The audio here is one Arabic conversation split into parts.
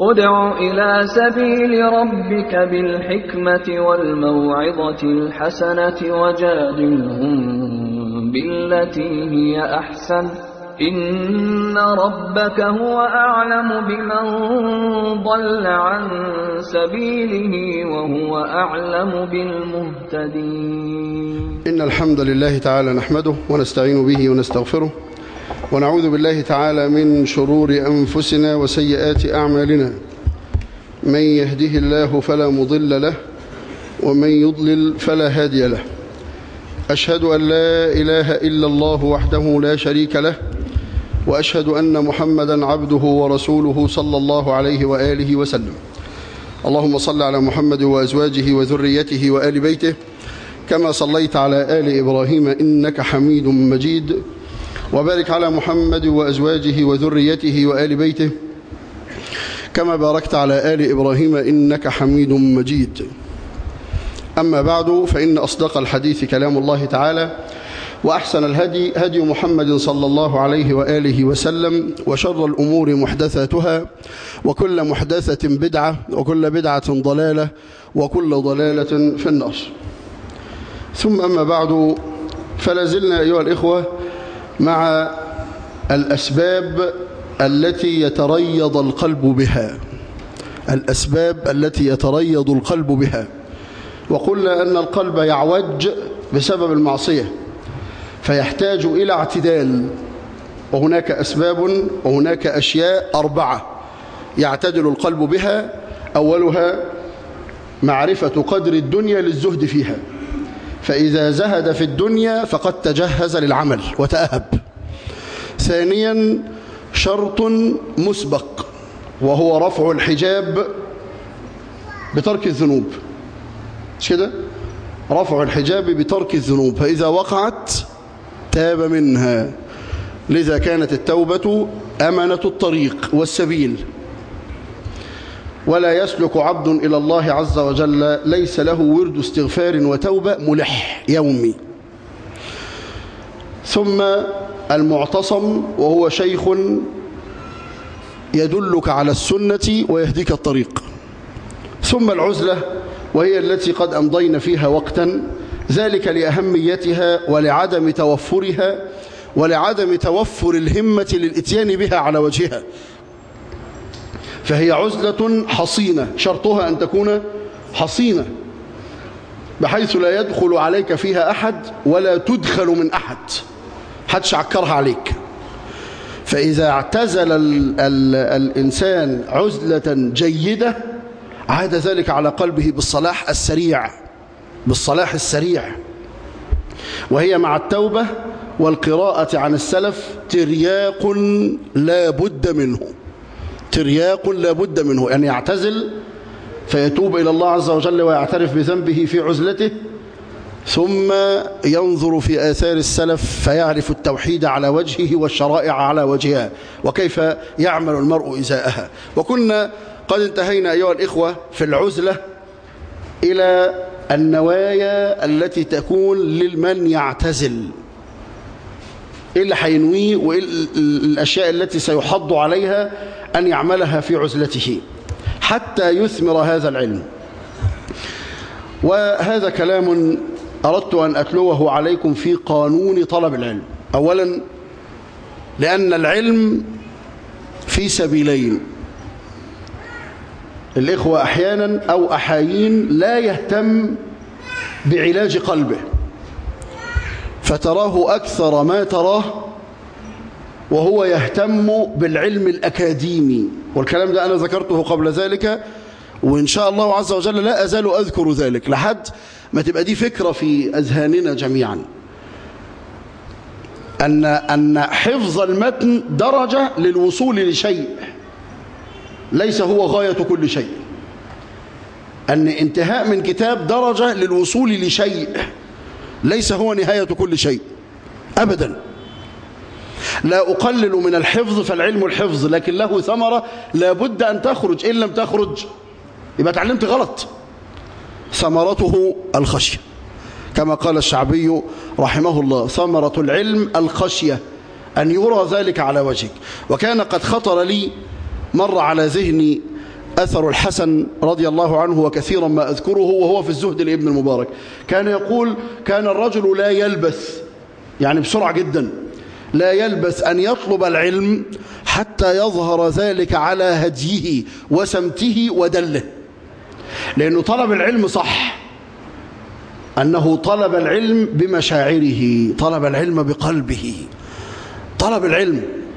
ادع إلى سبيل ربك بالحكمة والموعظة الحسنة وجادلهم بالتي هي أحسن إن ربك هو أعلم بمن ضل عن سبيله وهو أعلم بالمهتدين. إن الحمد لله تعالى نحمده ونستعين به ونستغفره ونعوذ بالله تعالى من شرور أنفسنا وسيئات أعمالنا. من يهده الله فلا مضل له ومن يضلل فلا هادي له. أشهد أن لا إله إلا الله وحده لا شريك له وأشهد أن محمدا عبده ورسوله صلى الله عليه وآله وسلم. اللهم صل على محمد وأزواجه وذريته وآل بيته كما صليت على آل إبراهيم إنك حميد مجيد، وبارك على محمد وأزواجه وذريته وآل بيته كما باركت على آل إبراهيم إنك حميد مجيد. أما بعد، فإن أصدق الحديث كلام الله تعالى، وأحسن الهدي هدي محمد صلى الله عليه وآله وسلم، وشر الأمور محدثاتها، وكل محدثة بدعة، وكل بدعة ضلالة، وكل ضلالة في النار. ثم أما بعد، فلازلنا أيها الإخوة مع الأسباب التي يتريض القلب بها، الأسباب التي يتريض القلب بها. وقلنا أن القلب يعوج بسبب المعصية فيحتاج إلى اعتدال، وهناك أسباب وهناك أشياء 4 يعتدل القلب بها. أولها معرفة قدر الدنيا للزهد فيها، فإذا زهد في الدنيا فقد تجهز للعمل وتأهب. ثانيا شرط مسبق وهو رفع الحجاب بترك الذنوب، مش كده؟ رفع الحجاب بترك الذنوب، فإذا وقعت تاب منها. لذا كانت التوبة أمنة الطريق والسبيل، ولا يسلك عبد إلى الله عز وجل ليس له ورد استغفار وتوبة ملح يومي. ثم المعتصم، وهو شيخ يدلك على السنة ويهديك الطريق. ثم العزلة، وهي التي قد أمضينا فيها وقتا، ذلك لأهميتها ولعدم توفرها ولعدم توفر الهمة للإتيان بها على وجهها. فهي عزلة حصينة، شرطها أن تكون حصينة بحيث لا يدخل عليك فيها أحد ولا تدخل من أحد، حدش عكرها عليك. فإذا اعتزل الإنسان عزلة جيدة عاد ذلك على قلبه بالصلاح السريع، وهي مع التوبة والقراءة عن السلف ترياق لا بد منه، أن يعتزل فيتوب إلى الله عز وجل ويعترف بذنبه في عزلته، ثم ينظر في آثار السلف فيعرف التوحيد على وجهه والشرائع على وجهها وكيف يعمل المرء إزاءها. وكنا قد انتهينا أيها الإخوة في العزلة إلى النوايا التي تكون لمن يعتزل، إيه اللي هينويه وإيه الأشياء التي سيحض عليها أن يعملها في عزلته حتى يثمر هذا العلم. وهذا كلام أردت أن أتلوه عليكم في قانون طلب العلم. أولا، لأن العلم في سبيلين. الإخوة أحيانا أو أحايين لا يهتم بعلاج قلبه، فتراه أكثر ما تراه وهو يهتم بالعلم الأكاديمي، والكلام ده أنا ذكرته قبل ذلك، وإن شاء الله عز وجل لا أزال أذكر ذلك لحد ما تبقى دي فكرة في أذهاننا جميعا، أن حفظ المتن درجة للوصول لشيء ليس هو غاية كل شيء، أن انتهاء من كتاب درجة للوصول لشيء ليس هو نهاية كل شيء أبدا. لا أقلل من الحفظ، فالعلم الحفظ، لكن له ثمرة لا بد أن تخرج، إن لم تخرج يبقى تعلمت غلط. ثمرته الخشية، كما قال الشعبي رحمه الله: ثمرة العلم الخشية، أن يرى ذلك على وجهك. وكان قد خطر لي مر على ذهني أثر الحسن رضي الله عنه وكثيرا ما أذكره وهو في الزهد لابن المبارك. كان يقول: كان الرجل لا يلبث، يعني بسرعة جدا، لا يلبث أن يطلب العلم حتى يظهر ذلك على هديه وسمته ودله. لأنه طلب العلم صح، أنه طلب العلم بمشاعره، طلب العلم بقلبه، طلب العلم.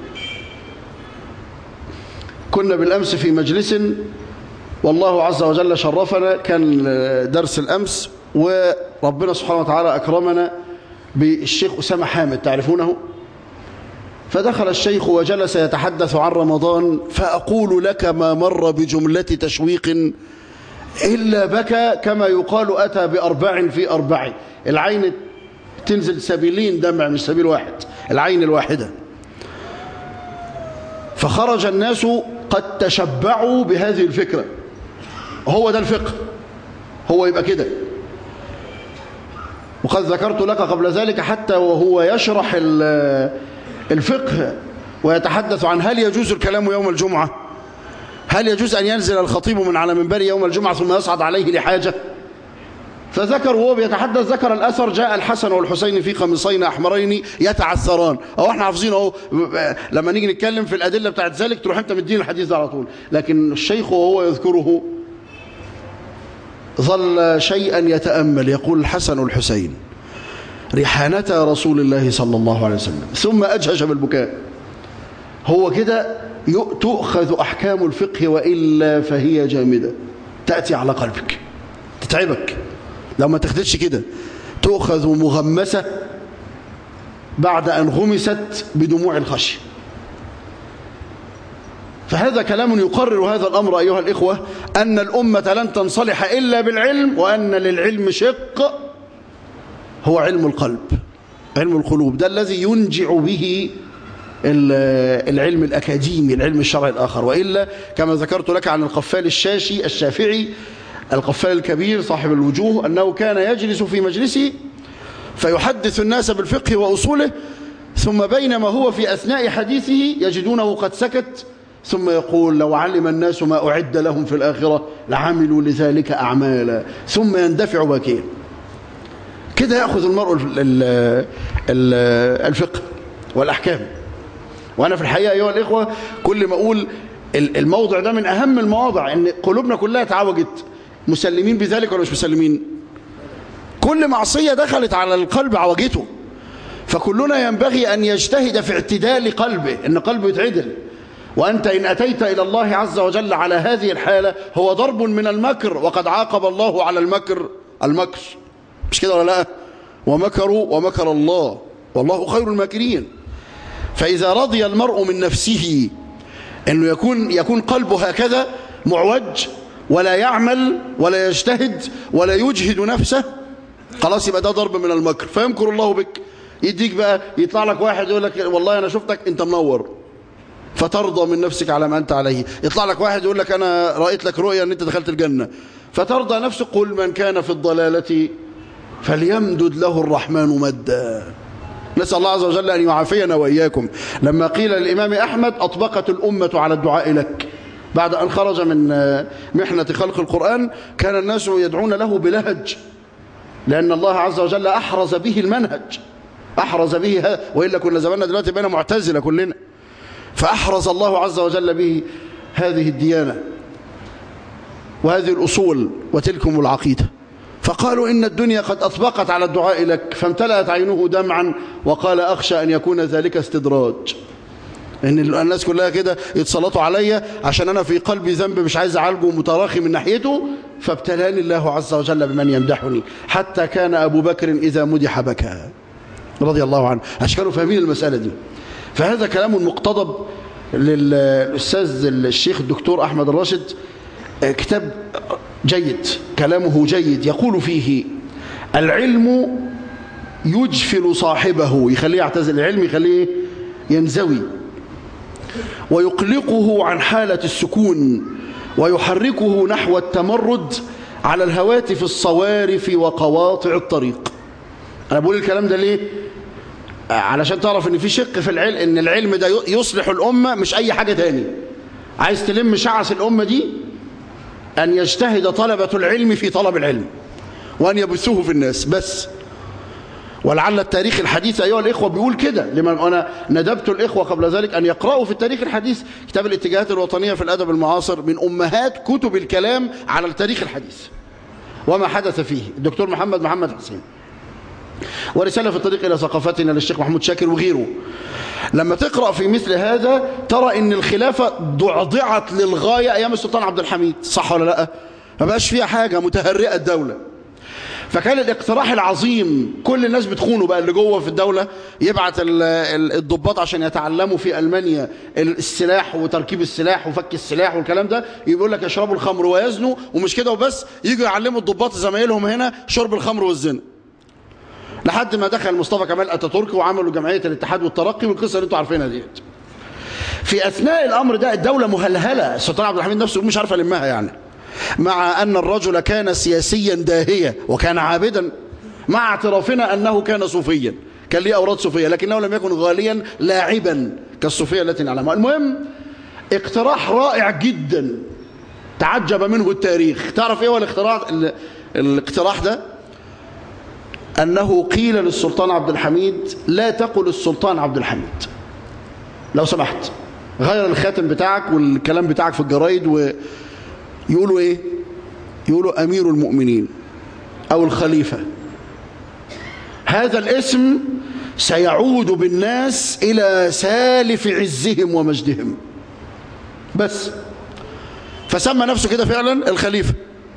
كنا بالأمس في مجلس والله عز وجل شرفنا، كان درس الأمس، وربنا سبحانه وتعالى أكرمنا بالشيخ أسامة حامد، تعرفونه؟ فدخل الشيخ وجلس يتحدث عن رمضان، فأقول لك ما مر بجملة تشويق إلا بكى، كما يقال أتى بأربع في أربع. العين تنزل سبيلين دمع، مش سبيل واحد، العين الواحدة. فخرج الناس قد تشبعوا بهذه الفكرة. هو ده الفقه، هو يبقى كده. وقد ذكرت لك قبل ذلك حتى وهو يشرح الفقه ويتحدث عن هل يجوز الكلام يوم الجمعة، هل يجوز أن ينزل الخطيب من على منبر يوم الجمعة ثم يصعد عليه لحاجة؟ فذكر وهو بيتحدث، ذكر الأثر: جاء الحسن والحسين في قميصين أحمرين يتعثران. أو احنا حافظين اهو، لما نيجي نتكلم في الأدلة بتاعت ذلك تروح انت مدين الحديث ده على طول. لكن الشيخ وهو يذكره ظل شيئا يتأمل، يقول: الحسن والحسين ريحانتا رسول الله صلى الله عليه وسلم، ثم أجهش بالبكاء. هو كده تؤخذ أحكام الفقه، وإلا فهي جامدة، تأتي على قلبك تتعبك لو ما تاخدتش كده، تؤخذ مغمسة بعد أن غمست بدموع الخشية. فهذا كلام يقرر هذا الأمر أيها الإخوة، أن الأمة لن تنصلح إلا بالعلم، وأن للعلم شق هو علم القلب، علم القلوب. ده الذي ينجع به العلم الأكاديمي، العلم الشرعي الآخر. وإلا كما ذكرت لك عن القفال الشافعي، القفال الكبير صاحب الوجوه، أنه كان يجلس في مجلسه فيحدث الناس بالفقه وأصوله، ثم بينما هو في أثناء حديثه يجدونه قد سكت، ثم يقول: لو علم الناس ما أعد لهم في الآخرة لعملوا لذلك أعمالا، ثم يندفع باكيا. كده يأخذ المرء الفقه والأحكام. وأنا في الحقيقة أيها الإخوة كل ما أقول الموضع ده من أهم المواضع، إن قلوبنا كلها تعوجت. مسلمين بذلك ولا مش مسلمين؟ كل معصية دخلت على القلب عوجته. فكلنا ينبغي أن يجتهد في اعتدال قلبه، إن قلبه يتعدل. وأنت إن أتيت إلى الله عز وجل على هذه الحالة هو ضرب من المكر، وقد عاقب الله على المكر مش كده ولا لا؟ ومكروا ومكر الله والله خير الماكرين. فإذا رضي المرء من نفسه أنه يكون قلبه هكذا معوج، ولا يعمل ولا يجتهد ولا يجهد نفسه، خلاص يبقى ده ضرب من المكر. فيمكر الله بك، يديك بقى، يطلع لك واحد يقول لك: والله أنا شفتك أنت منور، فترضى من نفسك على ما أنت عليه. يطلع لك واحد يقول لك: أنا رأيت لك رؤيا أن أنت دخلت الجنة، فترضى نفسك. قل من كان في الضلالة فليمدد له الرحمن مدا. نسأل الله عز وجل أن يعافينا وإياكم. لما قيل للإمام أحمد: أطبقت الأمة على الدعاء لك، بعد أن خرج من محنة خلق القرآن، كان الناس يدعون له بلهج، لأن الله عز وجل أحرز به المنهج، أحرز به وإلا كنا زماننا دلوقتي بين معتزلة كلنا. فأحرز الله عز وجل به هذه الديانة وهذه الأصول وتلكم العقيدة. فقالوا: إن الدنيا قد أطبقت على الدعاء لك، فامتلأت عينه دمعا وقال: أخشى أن يكون ذلك استدراج، إن الناس كلها كده يتسلطوا عليا عشان أنا في قلبي ذنب مش عايز أعالجه متراخي من ناحيته، فابتلاني الله عز وجل بمن يمدحني، حتى كان أبو بكر إذا مدح بكى رضي الله عنه. أشكالوا فاهمين المسألة دي. فهذا كلام مقتضب للأستاذ الشيخ الدكتور أحمد الراشد، كتاب جيد، كلامه جيد، يقول فيه: العلم يجفل صاحبه، يخليه يعتزل العلم، يخليه ينزوي، ويقلقه عن حالة السكون، ويحركه نحو التمرد على الهواتف الصوارف وقواطع الطريق. أنا بقول الكلام ده ليه؟ علشان تعرف ان في شق في العلم، ان العلم ده يصلح الأمة مش أي حاجة تاني. عايز تلم شعث الأمة دي أن يجتهد طلبة العلم في طلب العلم وأن يبثوه في الناس بس. ولعل التاريخ الحديث أيها الإخوة بيقول كده، لما أنا ندبت الإخوة قبل ذلك أن يقرأوا في التاريخ الحديث كتاب الاتجاهات الوطنية في الأدب المعاصر، من أمهات كتب الكلام على التاريخ الحديث وما حدث فيه، الدكتور محمد حسين، ورسالة في الطريق إلى ثقافتنا للشيخ محمود شاكر وغيره. لما تقرأ في مثل هذا ترى إن الخلافة ضعضعت للغاية أيام السلطان عبد الحميد، صح ولا لا؟ ما بقاش فيها حاجة، متهرئة الدولة. فكان الاقتراح العظيم، كل الناس بتخونه بقى، اللي جوه في الدولة يبعت الضباط عشان يتعلموا في ألمانيا السلاح وتركيب السلاح وفك السلاح والكلام ده، يقول لك يشربوا الخمر ويزنوا، ومش كده وبس، يجوا يعلموا الضباط زمايلهم هنا شرب الخمر والزنا. لحد ما دخل مصطفى كمال اتاتورك وعملوا جمعية الاتحاد والترقي والقصة اللي انتوا عارفينها ديت. في أثناء الأمر ده الدولة مهلهلة، السلطان عبد الحميد نفسه مش عارف يلمها يعني، مع أن الرجل كان سياسيا داهية وكان عابدا، مع اعترافنا أنه كان صوفيا، كان ليه أوراد صوفية، لكنه لم يكن غاليا لاعبا كالصوفية التي نعلمها. المهم اقتراح رائع جدا تعجب منه التاريخ. تعرف ايه هو الاقتراح ده؟ أنه قيل للسلطان عبد الحميد لا تقل السلطان عبد الحميد، لو سمحت غير الخاتم بتاعك والكلام بتاعك في الجرايد، ويقولوا ايه؟ يقولوا أمير المؤمنين أو الخليفة. هذا الاسم سيعود بالناس إلى سالف عزهم ومجدهم بس. فسمى نفسه كده فعلا الخليفة.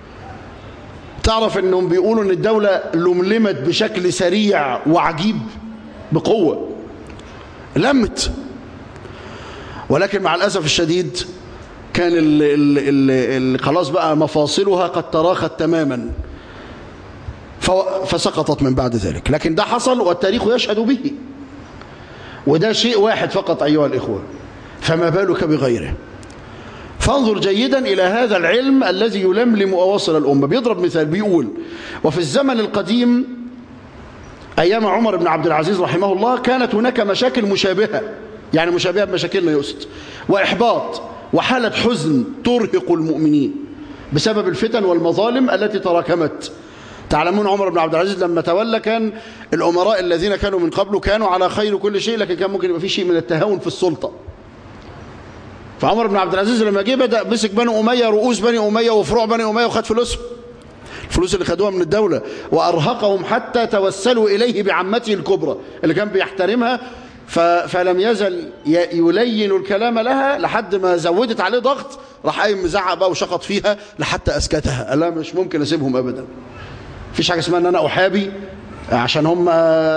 تعرف انهم بيقولوا ان الدولة لملمت بشكل سريع وعجيب بقوة، لمت، ولكن مع الأسف الشديد كان اللي خلاص بقى مفاصلها قد تراخت تماما فسقطت من بعد ذلك. لكن ده حصل والتاريخ يشهد به، وده شيء واحد فقط أيها الإخوة، فما بالك بغيره. فانظر جيدا إلى هذا العلم الذي يلملم أواصر الأمة. بيضرب مثال بيقول: وفي الزمن القديم أيام عمر بن عبد العزيز رحمه الله كانت هناك مشاكل مشابهة، يعني مشابهة بمشاكلنا يقصد، وإحباط وحالة حزن ترهق المؤمنين بسبب الفتن والمظالم التي تراكمت. تعلمون عمر بن عبد العزيز لما تولى كان الأمراء الذين كانوا من قبله كانوا على خير كل شيء، لكن كان ممكن يبقى في شيء من التهاون في السلطة. فعمر بن عبد العزيز لما جه بدأ مسك بني أمية، رؤوس بني أمية وفروع بني أمية، وخد فلوسهم، الفلوس اللي خدوها من الدولة، وأرهقهم حتى توسلوا إليه بعمته الكبرى اللي كان بيحترمها، فلم يزل يلين الكلام لها لحد ما زودت عليه ضغط، راح قايم مزعق بقى وشقط فيها لحتى أسكتها. قال لا مش ممكن أسيبهم أبدا، مفيش حاجة اسمها أن أنا أحابي عشان هم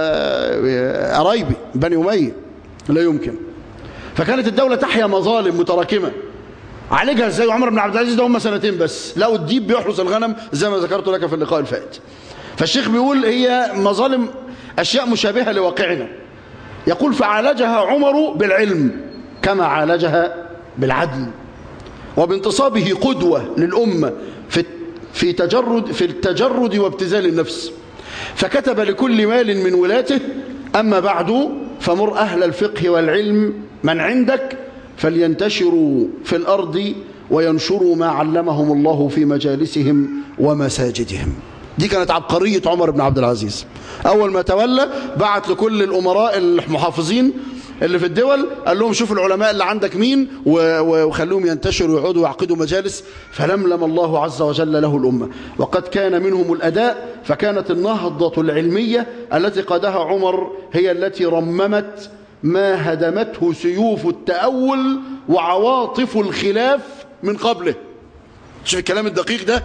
قرايبي بني أمية، لا يمكن. فكانت الدولة تحيا مظالم متراكمة. عالجها ازاي؟ عمر بن عبد العزيز ده هم سنتين بس لقوا الديب بيحرس الغنم زي ما ذكرت لك في اللقاء الفائت. فالشيخ بيقول هي مظالم، أشياء مشابهة لواقعنا. يقول: فعالجها عمر بالعلم كما عالجها بالعدل، وبانتصابه قدوة للأمة في التجرد وابتذال النفس. فكتب لكل مال من ولاته: أما بعد فمر أهل الفقه والعلم من عندك فلينتشروا في الأرض وينشروا ما علمهم الله في مجالسهم ومساجدهم. دي كانت عبقرية عمر بن عبد العزيز. أول ما تولى بعت لكل الأمراء المحافظين اللي في الدول، قال لهم شوفوا العلماء اللي عندك مين وخلوهم ينتشروا ويقعدوا ويعقدوا مجالس. فلملم الله عز وجل له الأمة، وقد كان منهم الأداء. فكانت النهضة العلمية التي قادها عمر هي التي رممت ما هدمته سيوف التأول وعواطف الخلاف من قبله. شوف الكلام الدقيق ده: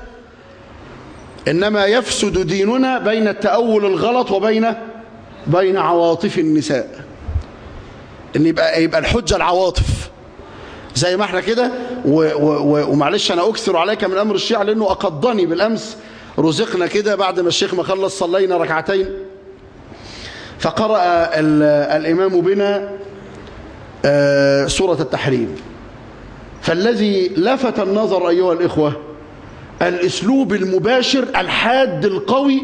إنما يفسد ديننا بين التأول الغلط وبين عواطف النساء. إن يبقى الحجة العواطف زي ما احنا كده. ومعلش أنا أكثر عليك من أمر الشيعة لأنه أقضني بالأمس. رزقنا كده بعد ما الشيخ ما خلص صلينا ركعتين، فقرأ الإمام بنا سورة التحريم. فالذي لفت النظر أيها الإخوة الأسلوب المباشر الحاد القوي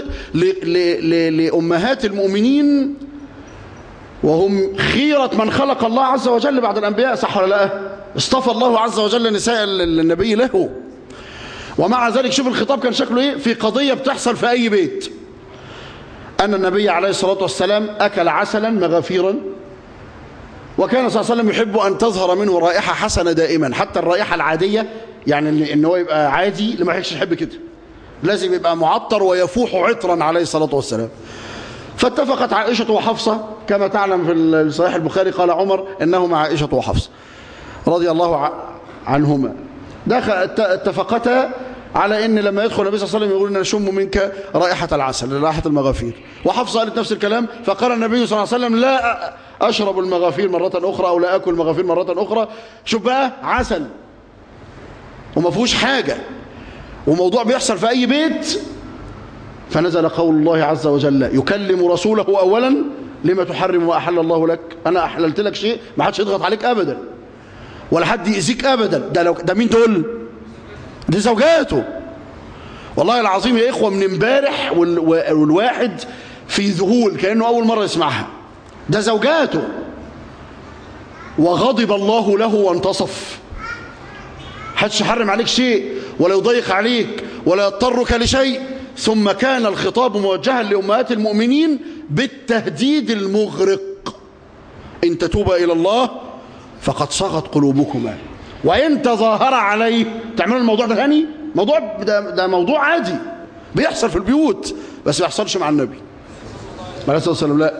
لأمهات المؤمنين، وهم خيرة من خلق الله عز وجل بعد الأنبياء، صح ولا لا؟ اصطفى الله عز وجل نساء النبي له. ومع ذلك شوف الخطاب كان شكله ايه في قضية بتحصل في اي بيت. ان النبي عليه الصلاة والسلام اكل عسلا مغافيرا، وكان صلى الله عليه وسلم يحب ان تظهر منه رائحة حسنة دائما، حتى الرائحة العادية، يعني ان هو يبقى عادي لما يحبش يحب كده، لازم يبقى معطر ويفوح عطرا عليه الصلاة والسلام. فاتفقت عائشة وحفصة كما تعلم في صحيح البخاري، قال عمر إنهما عائشة وحفصة رضي الله عنهما اتفقتا على ان لما يدخل النبي صلى الله عليه وسلم يقول ان نشم منك رائحة العسل، رائحة المغافير. وحفصة قالت نفس الكلام، فقال النبي صلى الله عليه وسلم لا اشرب المغافير مرة اخرى او لا اكل المغافير مرة اخرى. شوف بقى عسل وما فيهوش حاجة وموضوع بيحصل في اي بيت. فنزل قول الله عز وجل يكلم رسوله اولا لما تحرم ما احل الله لك، انا احللت لك شيء ما حدش يضغط عليك ابدا ولا حد يأذيك ابدا. ده مين دول؟ دي زوجاته. والله العظيم يا اخوه من امبارح والواحد في ذهول كانه اول مره يسمعها. ده زوجاته وغضب الله له وانتصف. حدش يحرم عليك شيء ولا يضيق عليك ولا يضطرك لشيء. ثم كان الخطاب موجها لأمهات المؤمنين بالتهديد المغرق: إن تتوبا إلى الله فقد صغت قلوبكما وإن تظاهر عليه. تعملوا الموضوع ده ثاني؟ ده موضوع عادي بيحصل في البيوت، بس ما يحصلش مع النبي عليه الصلاة والسلام، لا.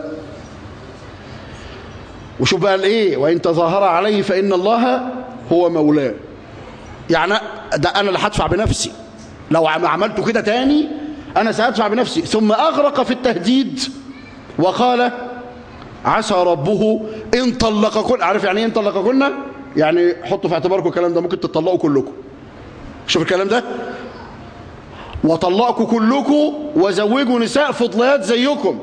وشوف بقى الايه: وإن تظاهر عليه فإن الله هو مولاه. يعني ده أنا اللي هدفع بنفسي، لو ما عملته كده تاني أنا سأدفع بنفسي. ثم أغرق في التهديد وقال: عسى ربه إن طلقكن. عارف يعني إيه إن طلقكن؟ يعني حطوا في اعتباركم الكلام ده، ممكن تطلقوا كلكم. شوف الكلام ده: وطلقوا كلكم وزوجوا نساء فضليات زيكم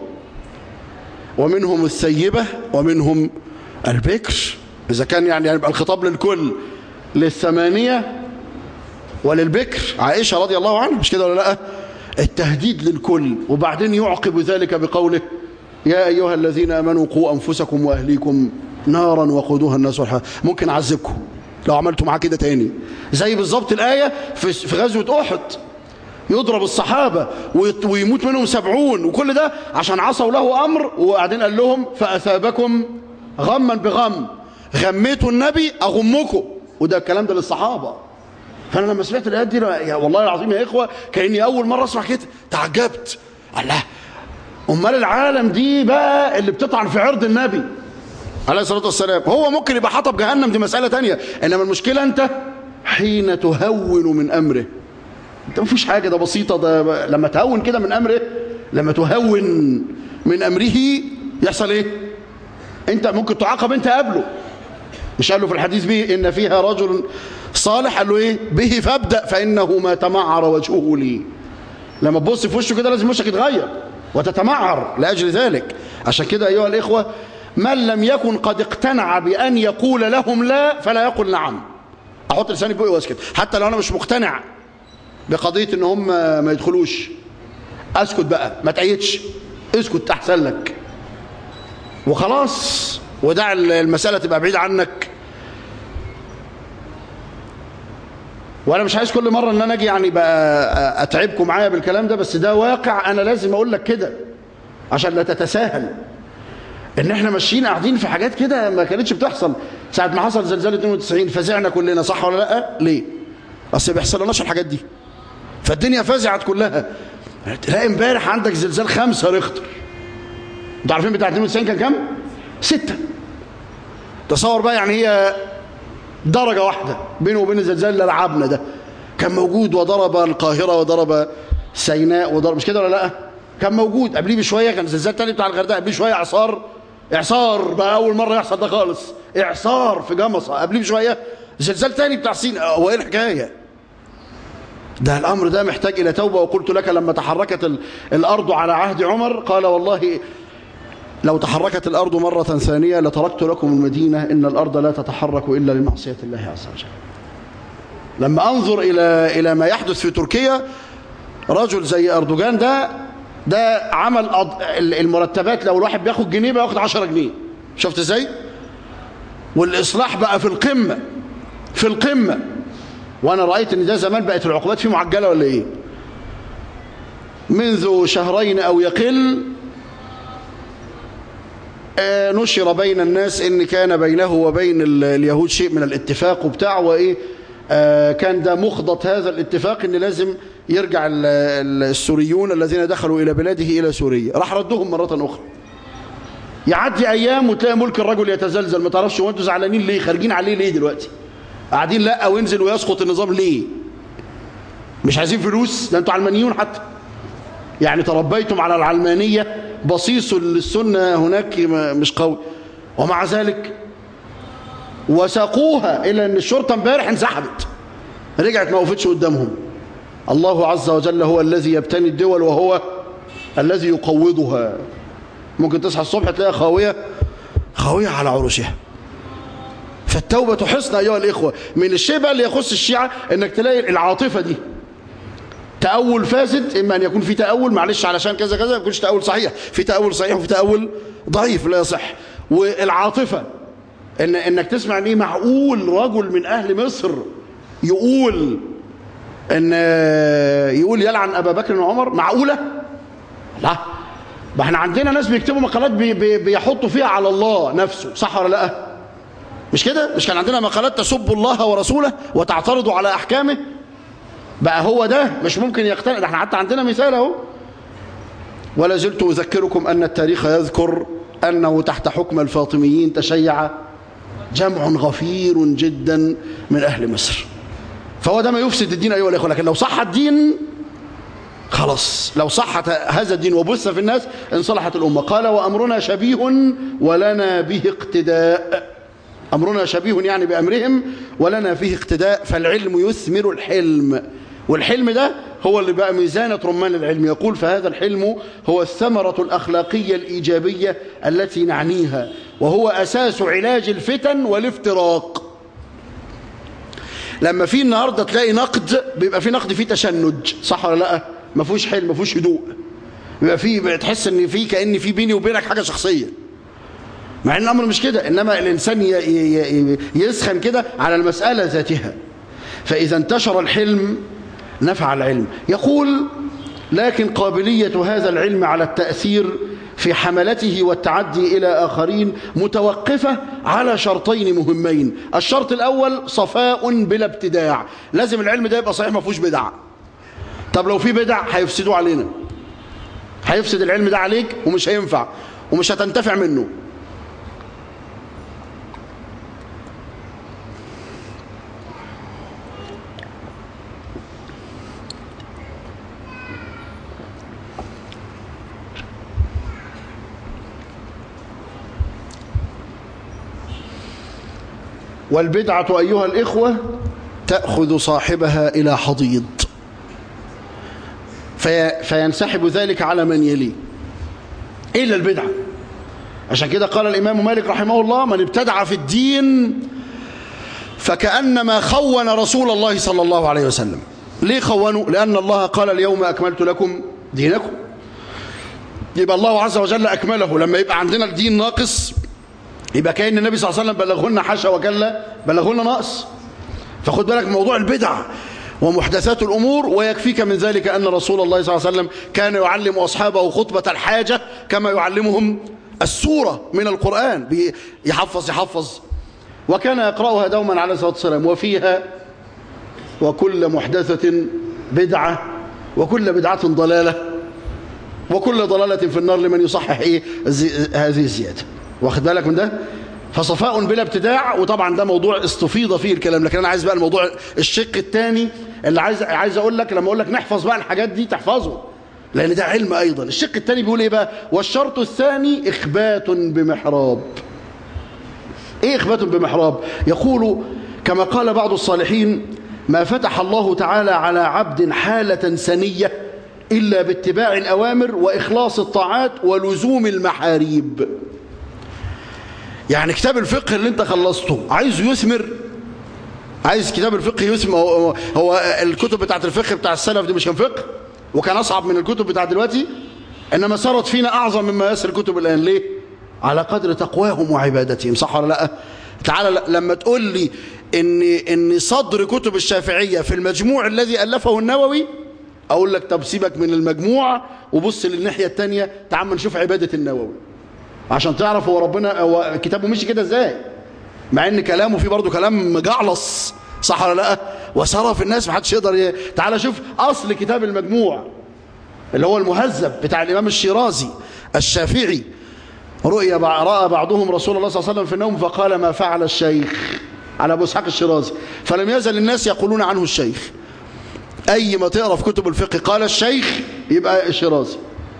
ومنهم الثيبة ومنهم البكر. إذا كان يعني يبقى الخطاب للكل، للثمانية وللبكر عائشة رضي الله عنها، مش كده ولا لا؟ التهديد للكل. وبعدين يعقب ذلك بقوله: يا أيها الذين آمنوا قوا أنفسكم وأهليكم نارا وقودها الناس والحجارة. ممكن أعذبكم لو عملتوا معاه كده تاني. زي بالظبط الآية في غزوة أحد، يضرب الصحابة ويموت منهم 70، وكل ده عشان عصوا له أمر. وبعدين قال لهم: فأثابكم غما بغم، غميتوا النبي أغمكم. وده الكلام ده للصحابة. فأنا لما سمعت الآيات دي والله العظيم يا إخوة كأني أول مرة أسمع كده، تعجبت. الله، أمال العالم دي بقى اللي بتطعن في عرض النبي عليه الصلاة والسلام. هو ممكن يبقى حطب جهنم، دي مسألة تانية، إنما المشكلة أنت حين تهون من أمره. أنت ما فيش حاجة، ده بسيطة. ده لما تهون كده من أمره، لما تهون من أمره يحصل إيه؟ أنت ممكن تعاقب أنت قبله. مش قال له في الحديث به إن فيها رجل صالح، قال له إيه؟ به فابدأ فإنه ما تمعر وجهه لي. لما تبص في وشه كده لازم وشك يتغير وتتمعر لأجل ذلك. عشان كده أيها الإخوة، من لم يكن قد اقتنع بأن يقول لهم لا فلا يقول نعم. أحط لساني بقى واسكت، حتى لو أنا مش مقتنع بقضية إن هم ما يدخلوش، أسكت بقى، ما تعيدش، اسكت أحسن لك وخلاص، ودع المسألة تبقى بعيد عنك. وانا مش عايز كل مرة ان انا اجي يعني بقى اتعبكم معايا بالكلام ده، بس ده واقع انا لازم اقول لك كده عشان لا تتساهل. ان احنا ماشيين قاعدين في حاجات كده ما كانتش بتحصل. ساعة ما حصل زلزال 92 فزعنا كلنا، صح ولا لا؟ ليه؟ اصل ما بيحصلناش الحاجات دي، فالدنيا فزعت كلها. تلاقي امبارح عندك زلزال 5 ريختر. انتوا عارفين بتاع 92 كان كام؟ 6. تصور بقى، يعني هي درجة واحدة بينه وبين الزلزال اللي لعبنا ده كان موجود، وضرب القاهرة وضرب سيناء وضرب، مش كده ولا لا؟ كان موجود قبليه بشوية، كان زلزال تاني بتاع الغردقة قبليه شوية، إعصار بقى أول مرة يحصل ده خالص، إعصار في جمصة قبليه بشوية، زلزال تاني بتاع سيناء. هو إيه الحكاية؟ ده الأمر ده محتاج إلى توبة. وقلت لك لما تحركت الأرض على عهد عمر قال: والله لو تحركت الأرض مرة ثانية لتركت لكم المدينة، إن الأرض لا تتحرك إلا لمعصية الله عز وجل. لما أنظر إلى ما يحدث في تركيا، رجل زي أردوغان ده عمل المرتبات، لو الواحد بياخد جنيه بياخد 10 جنيه. شفت إزاي؟ والإصلاح بقى في القمة، في القمة. وأنا رأيت إن ده زمان بقت العقوبات فيه معجلة ولا إيه؟ منذ شهرين أو يقل نشر بين الناس إن كان بينه وبين اليهود شيء من الاتفاق وبتاع وإيه، كان ده مخضط هذا الاتفاق إن لازم يرجع السوريون الذين دخلوا إلى بلاده إلى سوريا. راح ردهم مرة أخرى. يعدي أيام وتلاقي ملك الرجل يتزلزل، ما تعرفش هو أنتوا زعلانين ليه؟ خارجين عليه ليه دلوقتي؟ قاعدين لا وينزل ويسقط النظام ليه؟ مش عايزين فلوس؟ ده أنتوا علمانيون حتى، يعني تربيتم على العلمانية، بصيص للسنة هناك مش قوي، ومع ذلك وساقوها إلى أن الشرطة امبارح انسحبت، رجعت ما وقفتش قدامهم. الله عز وجل هو الذي يبتني الدول وهو الذي يقوضها. ممكن تصحى الصبح تلاقيها خاوية على عروشها. فالتوبة حسن أيها الإخوة. من الشيء بقى اللي يخص الشيعة إنك تلاقي العاطفة دي تأول فاسد، إما أن يكون في تأول معلش علشان كذا كذا، ما يكونش تأول صحيح، في تأول صحيح وفي تأول ضعيف لا يصح. والعاطفة إنك تسمع إن إيه معقول رجل من أهل مصر يقول يلعن أبا بكر وعمر؟ معقولة؟ لا، ما احنا عندنا ناس بيكتبوا مقالات بيحطوا فيها على الله نفسه، صح ولا لا؟ مش كده؟ مش كان عندنا مقالات تسب الله ورسوله وتعترضوا على أحكامه؟ بقى هو ده مش ممكن يقتنع. ده احنا حتى عندنا مثال اهو. ولا زلت أذكركم أن التاريخ يذكر أنه تحت حكم الفاطميين تشيع جمع غفير جدا من أهل مصر. فهو ده ما يفسد الدين أيها الأخوة. لكن لو صح الدين خلاص، لو صحت هذا الدين وبث في الناس انصلحت الأمة. قال وأمرنا شبيه ولنا به اقتداء. أمرنا شبيه يعني بأمرهم ولنا فيه اقتداء. فالعلم يثمر الحلم، والحلم ده هو اللي بقى ميزانة رمان العلم. يقول فهذا الحلم هو الثمرة الأخلاقية الإيجابية التي نعنيها، وهو أساس علاج الفتن والافتراق. لما في النهاردة تلاقي نقد، بيبقى في نقد فيه تشنج، صح ولا لا؟ ما فيهوش حلم، ما فيهوش هدوء، بيبقى فيه تحس ان في كأن في بيني وبينك حاجة شخصية، مع ان الامر مش كده. انما الانسان يسخن كده على المسألة ذاتها. فاذا انتشر الحلم نفع العلم. يقول لكن قابلية هذا العلم على التأثير في حملته والتعدي إلى آخرين متوقفة على شرطين مهمين. الشرط الأول صفاء بلا ابتداع. لازم العلم ده يبقى صحيح ما فيهوش بدع. طب لو في بدع هيفسدوا علينا، هيفسد العلم ده عليك ومش هينفع ومش هتنتفع منه. والبدعة أيها الإخوة تأخذ صاحبها إلى حضيض فينسحب ذلك على من يليه إلا البدعة. عشان كده قال الإمام مالك رحمه الله من ابتدع في الدين فكأنما خون رسول الله صلى الله عليه وسلم. ليه خونوا؟ لأن الله قال اليوم أكملت لكم دينكم. يبقى الله عز وجل أكمله. لما يبقى عندنا الدين ناقص يبقى كأن النبي صلى الله عليه وسلم بلغهن حاشا وكلا بلغهن ناقص. فخد بالك من موضوع البدع ومحدثات الأمور. ويكفيك من ذلك أن رسول الله صلى الله عليه وسلم كان يعلم أصحابه خطبة الحاجة كما يعلمهم السورة من القرآن، يحفظ وكان يقرأها دوما عليه الصلاة والسلام. وفيها وكل محدثة بدعة وكل بدعة ضلالة وكل ضلالة في النار لمن يصحح هذه الزيادة. واخد بالك من ده؟ فصفاء بلا ابتداع. وطبعا ده موضوع استفيض فيه الكلام، لكن انا عايز بقى الموضوع الشق الثاني اللي عايز اقول لك. لما اقول لك نحفظ بقى الحاجات دي تحفظه لان ده علم ايضا. الشق الثاني بيقول ايه بقى؟ والشرط الثاني اخبات بمحراب. ايه اخبات بمحراب؟ يقول كما قال بعض الصالحين ما فتح الله تعالى على عبد حالة سنية الا باتباع الاوامر واخلاص الطاعات ولزوم المحاريب. يعني كتاب الفقه اللي انت خلصته عايزه يثمر، عايز كتاب الفقه يثمر. هو الكتب بتاعت الفقه بتاع السلف دي مش كان فقه وكان أصعب من الكتب بتاعت دلوقتي؟ إنما صارت فينا أعظم مما يسر الكتب الآن. ليه؟ على قدر تقواهم وعبادتهم، صح ولا لا؟ تعالى لما تقول لي ان صدر كتب الشافعية في المجموع الذي ألفه النووي، اقول لك طب سيبك من المجموع وبص للناحية التانية، تعال نشوف عبادة النووي عشان تعرف هو ربنا هو كتابه مشي كده ازاي، مع ان كلامه فيه برضه كلام مجعلص، صح ولا لا؟ وصرف الناس محدش يقدر تعال شوف اصل كتاب المجموع اللي هو المهذب بتاع الامام الشيرازي الشافعي. رأى بعضهم رسول الله صلى الله عليه وسلم في النوم فقال ما فعل الشيخ، على ابو اسحاق الشيرازي، فلم يزل الناس يقولون عنه الشيخ. اي ما تقرا في كتب الفقه قال الشيخ يبقى الشيرازي،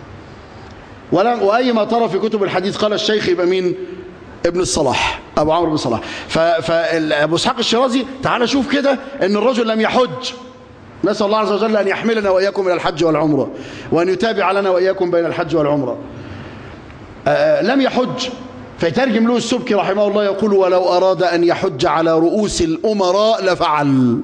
واي ما ترى في كتب الحديث قال الشيخ يبقى مين؟ ابن الصلاح، ابو عمرو بن صلاح. فابو اسحاق الشيرازي تعال شوف كده ان الرجل لم يحج، نسال الله عز وجل ان يحملنا واياكم الى الحج والعمره، وان يتابع لنا واياكم بين الحج والعمره. لم يحج، فيترجم له السبكي رحمه الله يقول ولو اراد ان يحج على رؤوس الامراء لفعل،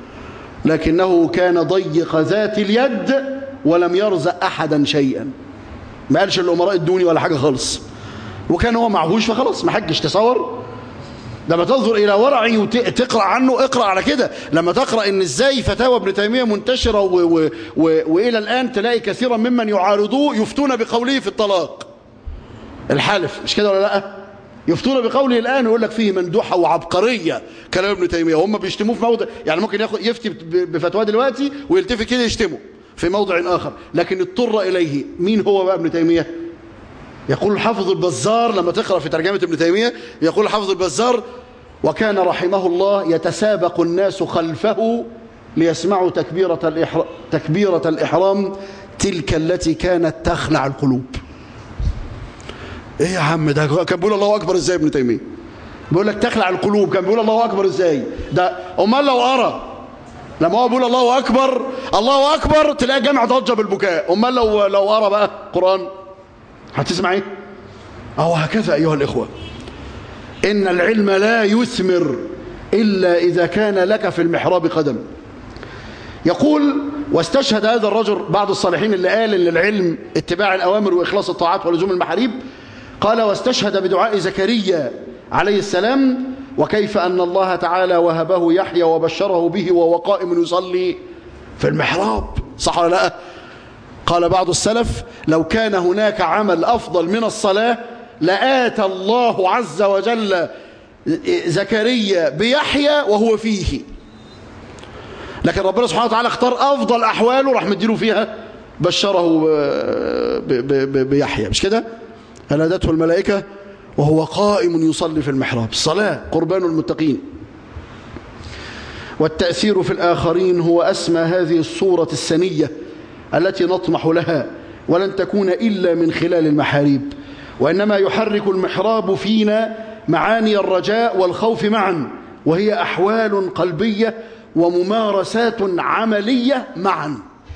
لكنه كان ضيق ذات اليد ولم يرزق احدا شيئا، ما قالش الامراء ادوني ولا حاجه خالص، وكان هو معهوش فخلاص ما حجش. تصور لما تنظر الى ورعي وتقرا عنه، اقرا على كده. لما تقرا ان ازاي فتاوى ابن تيميه منتشره والى الان تلاقي كثيرا ممن يعارضوه يفتون بقوله في الطلاق الحالف، مش كده ولا لا؟ يفتون بقوله الان ويقول لك فيه مندوحه وعبقريه كلام ابن تيميه، وهم بيشتموه في موضع، يعني ممكن يفتي بفتوى دلوقتي ويلتفت كده يشتمه في موضع اخر، لكن اضطر اليه. مين هو بقى ابن تيميه؟ يقول الحافظ البزار لما تقرأ في ترجمة ابن تيمية، يقول الحافظ البزار وكان رحمه الله يتسابق الناس خلفه ليسمعوا تكبيرة الإحرام تلك التي كانت تخلع القلوب. ايه يا عم ده كان بيقول الله أكبر ازاي ابن تيمية؟ بيقول لك تخلع القلوب، كان بيقول الله أكبر ازاي؟ ده امال لو أرى لما هو بيقول الله أكبر الله أكبر تلاقي جامع ضجة بالبكاء، امال لو أرى بقى قرآن هتسمع ايه؟ أو هكذا أيها الإخوة، إن العلم لا يثمر إلا إذا كان لك في المحراب قدم. يقول واستشهد هذا الرجل بعض الصالحين اللي قال إن العلم اتباع الأوامر وإخلاص الطاعات ولزوم المحاريب، قال واستشهد بدعاء زكريا عليه السلام وكيف أن الله تعالى وهبه يحيى وبشره به وهو قائم يصلي في المحراب، صح ولا لا؟ قال بعض السلف لو كان هناك عمل أفضل من الصلاة لآتى الله عز وجل زكريا بيحيى وهو فيه، لكن ربنا سبحانه وتعالى اختار أفضل أحواله راح مديله فيها بشره بيحيى، مش كده؟ نادته الملائكة وهو قائم يصلي في المحراب. الصلاة قربان المتقين. والتأثير في الآخرين هو أسمى هذه الصورة السنية التي نطمح لها، ولن تكون إلا من خلال المحاريب، وإنما يحرك المحراب فينا معاني الرجاء والخوف معا، وهي أحوال قلبية وممارسات عملية معا.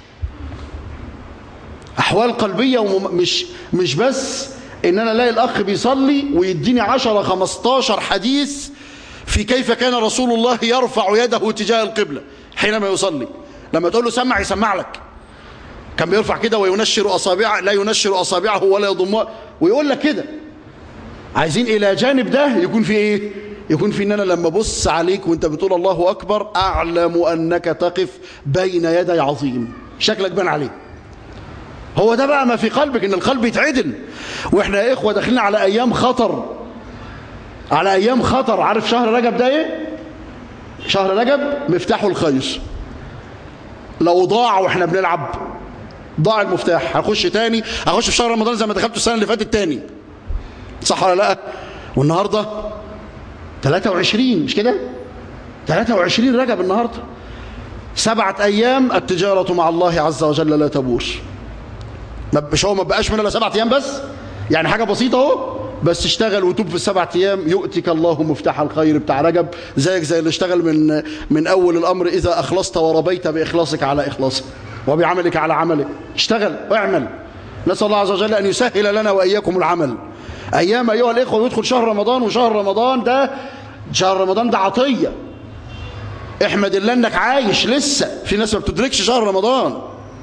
أحوال قلبية مش بس إن أنا الاقي الأخ بيصلي ويديني 10-15 حديث في كيف كان رسول الله يرفع يده تجاه القبلة حينما يصلي، لما تقول له سمع يسمع لك، كان بيرفع كده وينشر أصابعه، لا ينشر أصابعه ولا يضمها، ويقول لك كده. عايزين إلى جانب ده يكون في إيه؟ يكون في إن أنا لما بص عليك وإنت بتقول الله أكبر أعلم أنك تقف بين يدي عظيم، شكلك بان عليه. هو ده بقى ما في قلبك، إن القلب يتعدل. وإحنا يا إخوة داخلين على أيام خطر، على أيام خطر. عارف شهر رجب ده إيه؟ شهر رجب مفتاح الخير. لو ضاع وإحنا بنلعب ضاع المفتاح، هخش تاني، هخش في شهر رمضان زي ما دخلت السنة اللي فاتت تاني، صح ولا لا؟ والنهاردة 23 مش كده؟ 23 رجب النهاردة. 7 أيام التجارة مع الله عز وجل لا تبور. مش هو ما بقاش من الا 7 أيام بس، يعني حاجة بسيطة اهو، بس اشتغل وتوب في ال7 أيام يؤتك الله مفتاح الخير بتاع رجب، زيك زي اللي اشتغل من أول الأمر إذا أخلصت وربيت بإخلاصك على إخلاصك وبعملك على عملك. اشتغل واعمل. نسأل الله عز وجل أن يسهل لنا وإياكم العمل. أيام أيها الإخوة يدخل شهر رمضان، وشهر رمضان ده عطية. احمد الله أنك عايش لسه. في ناس ما بتدركش شهر رمضان.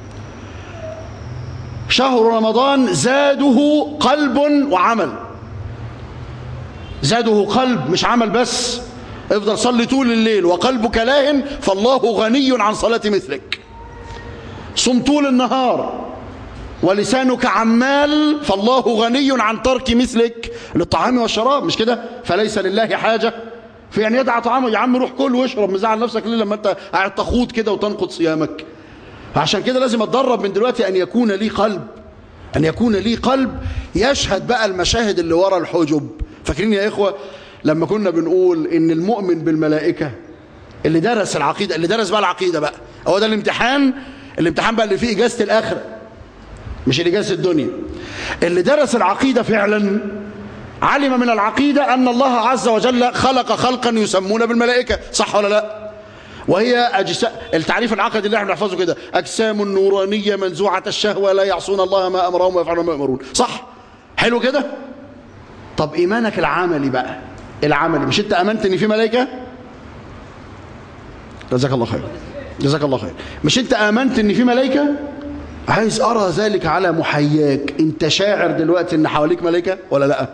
شهر رمضان زاده قلب وعمل، زاده قلب مش عمل بس. افضل صلي طول الليل وقلبك لاهٍ فالله غني عن صلاة مثلك. صم طول النهار ولسانك عمال فالله غني عن ترك مثلك للطعام والشراب، مش كده؟ فليس لله حاجة في أن يدع طعامه. يا عم روح كل واشرب، مزعل نفسك ليه لما أنت قاعد تخوض كده وتنقض صيامك؟ عشان كده لازم أتدرب من دلوقتي أن يكون لي قلب، أن يكون لي قلب يشهد بقى المشاهد اللي ورا الحجب. فاكرين يا إخوة لما كنا بنقول إن المؤمن بالملائكة اللي درس العقيدة، اللي درس بقى العقيدة بقى، هو ده الامتحان بقى اللي فيه إجازة الآخرة مش إجازة الدنيا. اللي درس العقيدة فعلا علم من العقيدة أن الله عز وجل خلق خلقا يسمون بالملائكة، صح ولا لا؟ وهي التعريف العقدي اللي احنا بنحفظه كده: أجسام نورانية منزوعة الشهوة لا يعصون الله ما أمرهم ويفعلون ما يؤمرون، صح؟ حلو كده؟ طب إيمانك العملي بقى، العملي، مش أنت آمنت إن في ملائكة؟ جزاك الله خير، جزاك الله خير. مش أنت آمنت إن في ملائكة؟ عايز أرى ذلك على محياك. أنت شاعر دلوقتي إن حواليك ملائكة ولا لأ؟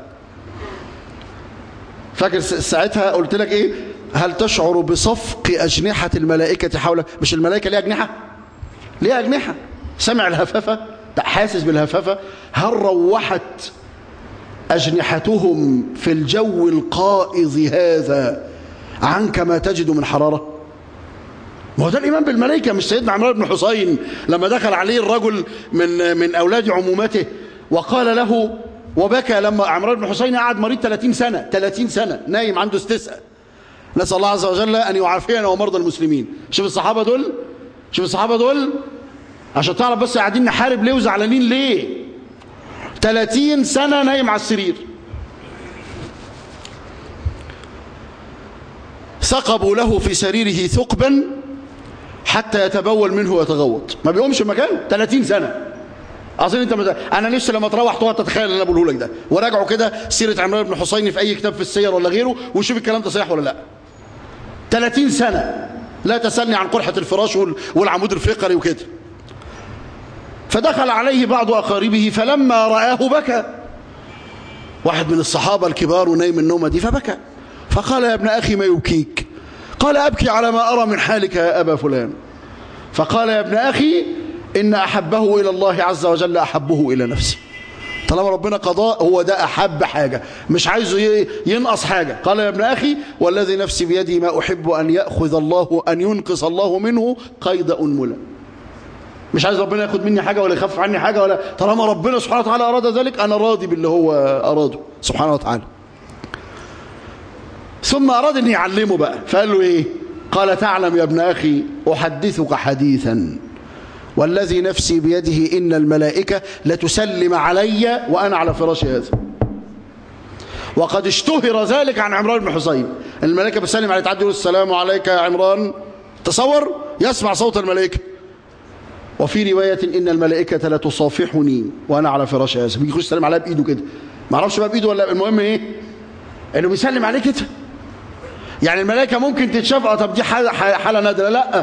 فاكر ساعتها قلت لك إيه؟ هل تشعر بصفق أجنحة الملائكة حولك؟ مش الملائكة ليها أجنحة؟ ليها أجنحة. سمع الهفافة؟ حاسس بالهفافة؟ هل روحت أجنحتهم في الجو القائض هذا عنك ما تجد من حرارة؟ ما هو ده الإيمان بالملائكة. مش سيدنا عمران بن حسين لما دخل عليه الرجل من أولاد عمومته وقال له وبكى، لما عمران بن حسين قعد مريض 30 سنة نايم عنده استسقاء، نسأل الله عز وجل أن يعافينا ومرضى المسلمين. شوف الصحابة دول، شوف الصحابة دول، عشان تعرف بس قاعدين نحارب ليه وزعلانين ليه. 30 سنة نايم على السرير. ثقبوا له في سريره ثقبا حتى يتبول منه ويتغوط، ما بيقومش مكانه 30 سنة. اظن انت انا نفسي لما تروح تقعد تتخيل اللي انا بقوله لك ده، وراجعوا كده سيرة عمران بن حسين في اي كتاب في السير ولا غيره وشوف الكلام ده صحيح ولا لا. 30 سنة، لا تسألني عن قرحة الفراش والعمود الفقري وكده. فدخل عليه بعض أقاربه فلما رآه بكى، واحد من الصحابة الكبار ونايم النومة دي فبكى، فقال يا ابن أخي ما يبكيك؟ قال أبكي على ما أرى من حالك يا أبا فلان. فقال يا ابن أخي إن أحبه إلى الله عز وجل أحبه إلى نفسه. طالما ربنا قضاء هو ده أحب حاجة، مش عايزه ينقص حاجة. قال يا ابن أخي والذي نفسي بيدي ما أحب أن يأخذ الله، أن ينقص الله منه قيد أنملة. مش عايز ربنا ياخد مني حاجة ولا يخفف عني حاجة، ولا طالما ربنا سبحانه وتعالى أراد ذلك أنا راضي باللي هو أراده سبحانه وتعالى. ثم أراد أن يعلمه بقى، فقال له إيه؟ قال تعلم يا ابن أخي أحدثك حديثا والذي نفسي بيده إن الملائكة لتسلم علي وأنا على فراش هذا. وقد اشتهر ذلك عن عمران بن حسين، الملائكة بتسلم عليه، تعدي السلام عليك يا عمران، تصور يسمع صوت الملائكة. وفي رواية إن الملائكة لا تصافحني وأنا على فراش هذا، بيجي يخش يسلم عليها بإيده كده، ما اعرفش بقى بإيده ولا، المهم إيه؟ إنه بيسلم عليه كده. يعني الملائكة ممكن تتشاف، طب دي حالة نادرة، لا.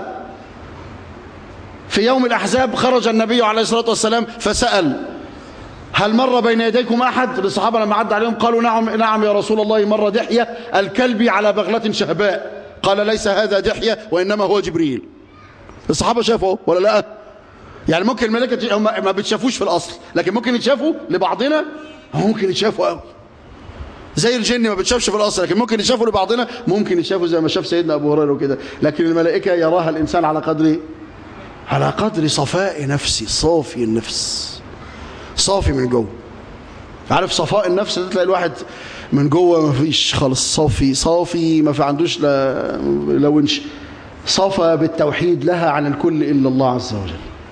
في يوم الأحزاب خرج النبي عليه الصلاة والسلام فسأل هل مر بين يديكم أحد؟ الصحابة لما عد عليهم قالوا نعم يا رسول الله مر دحية الكلبي على بغلة شهباء. قال ليس هذا دحية وإنما هو جبريل. الصحابة شافوا ولا لا؟ يعني ممكن الملائكة ما بتشافوش في الأصل، لكن ممكن يتشافوا لبعضنا، ممكن يتشافوا قوي. زي الجن ما بتشافش في الأصل، لكن ممكن يتشافوا لبعضنا، ممكن يتشافوا زي ما شاف سيدنا أبو هريرة وكده. لكن الملائكة يراها الإنسان على قدر صفاء نفسي، صافي النفس، صافي من جوه. عارف صفاء النفس ده؟ تلاقي الواحد من جوه ما فيش خالص، صافي ما في عندوش لا ونش، صفى بالتوحيد لها عن الكل إلا الله عز وجل.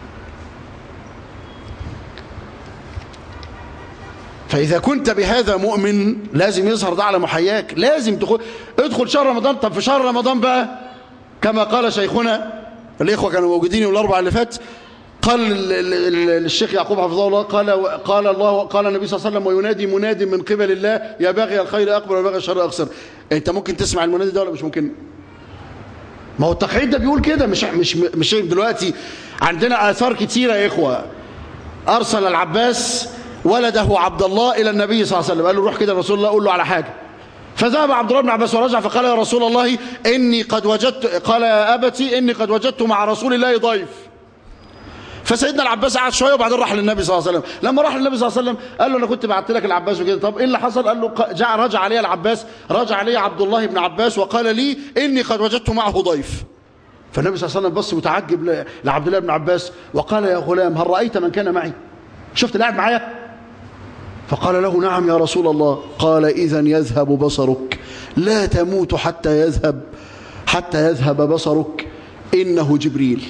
فإذا كنت بهذا مؤمن لازم يظهر ده على محياك، لازم ادخل شهر رمضان. طب في شهر رمضان بقى كما قال شيخنا، الإخوة كانوا موجودين يوم الأربعاء اللي فات، قال الشيخ يعقوب حفظه الله، قال النبي صلى الله عليه وسلم وينادي مناد من قبل الله يا باغي الخير أقبل وباغي الشر أقصر. أنت ممكن تسمع المنادي ده ولا مش ممكن؟ ما هو التقعيد ده بيقول كده، مش دلوقتي عندنا آثار كتيرة يا إخوة. أرسل العباس ولده عبد الله إلى النبي صلى الله عليه وسلم، قال له روح كده رسول الله قول له على حاجة. فذهب عبد الله بن عباس ورجع فقال يا رسول الله إني قد وجدت، قال يا أبتي إني قد وجدت مع رسول الله ضيف. فسيدنا العباس قعد شويه وبعدين راح للنبي صلى الله عليه وسلم. لما راح للنبي صلى الله عليه وسلم قال له انا كنت بعت لك العباس وكده، طب ايه اللي حصل؟ قال له رجع علي العباس، رجع علي عبد الله بن عباس وقال لي اني قد وجدت معه ضيف. فالنبي صلى الله عليه وسلم بص متعجب لعبد الله بن عباس وقال يا غلام هل رايت من كان معي؟ شفت اللي قاعد معايا؟ فقال له نعم يا رسول الله. قال اذا يذهب بصرك، لا تموت حتى يذهب بصرك، انه جبريل.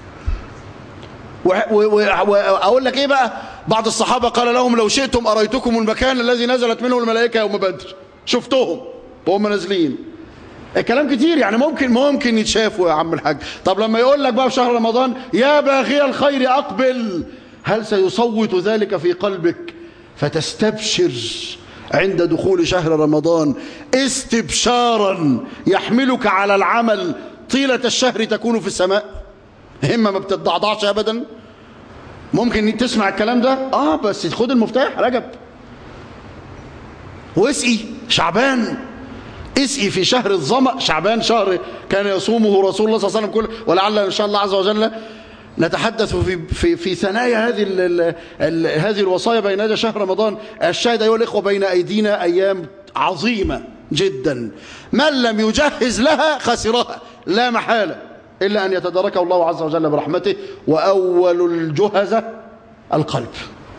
وأقول لك إيه بقى؟ بعض الصحابة قال لهم لو شئتم أريتكم المكان الذي نزلت منه الملائكة يوم بدر، شفتهم وهم نازلين. الكلام كتير يعني ممكن يتشافوا يا عم الحاج. طب لما يقول لك بقى في شهر رمضان يا باغي الخير أقبل، هل سيصوت ذلك في قلبك فتستبشر عند دخول شهر رمضان استبشارا يحملك على العمل طيلة الشهر تكون في السماء؟ همة ما بتتضعضعش أبدا. ممكن تسمع الكلام ده بس خد المفتاح رجب واسقي شعبان، اسقي في شهر الظمأ. شعبان شهر كان يصومه رسول الله صلى الله عليه وسلم كله، ولعل إن شاء الله عز وجل نتحدث في ثنايا هذه الوصايا بين يدي شهر رمضان. الشاهد أيها الإخوة بين أيدينا أيام عظيمة جدا، من لم يجهز لها خسرها لا محالة، إلا أن يتداركه الله عز وجل برحمته، وأول الجهزة القلب.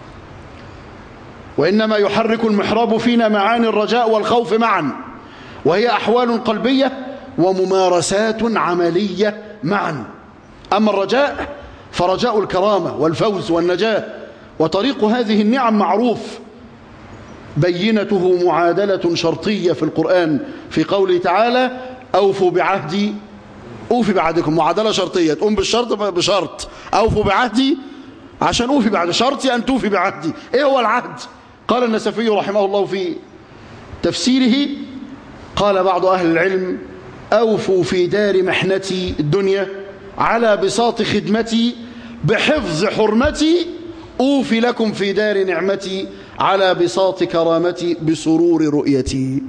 وإنما يحرك المحراب فينا معاني الرجاء والخوف معا، وهي أحوال قلبية وممارسات عملية معا. أما الرجاء فرجاء الكرامة والفوز والنجاة، وطريق هذه النعم معروف، بينته معادلة شرطية في القرآن في قوله تعالى أوفوا بعهدي أوفي بعهدكم. معادلة شرطية، تقوم بالشرط بشرط، أوفوا بعهدي عشان أوفي بعد شرطي أن توفي بعهدي. إيه هو العهد؟ قال النسفي رحمه الله في تفسيره، قال بعض أهل العلم أوفوا في دار محنتي الدنيا على بساط خدمتي بحفظ حرمتي، أوفي لكم في دار نعمتي على بساط كرامتي بسرور رؤيتي.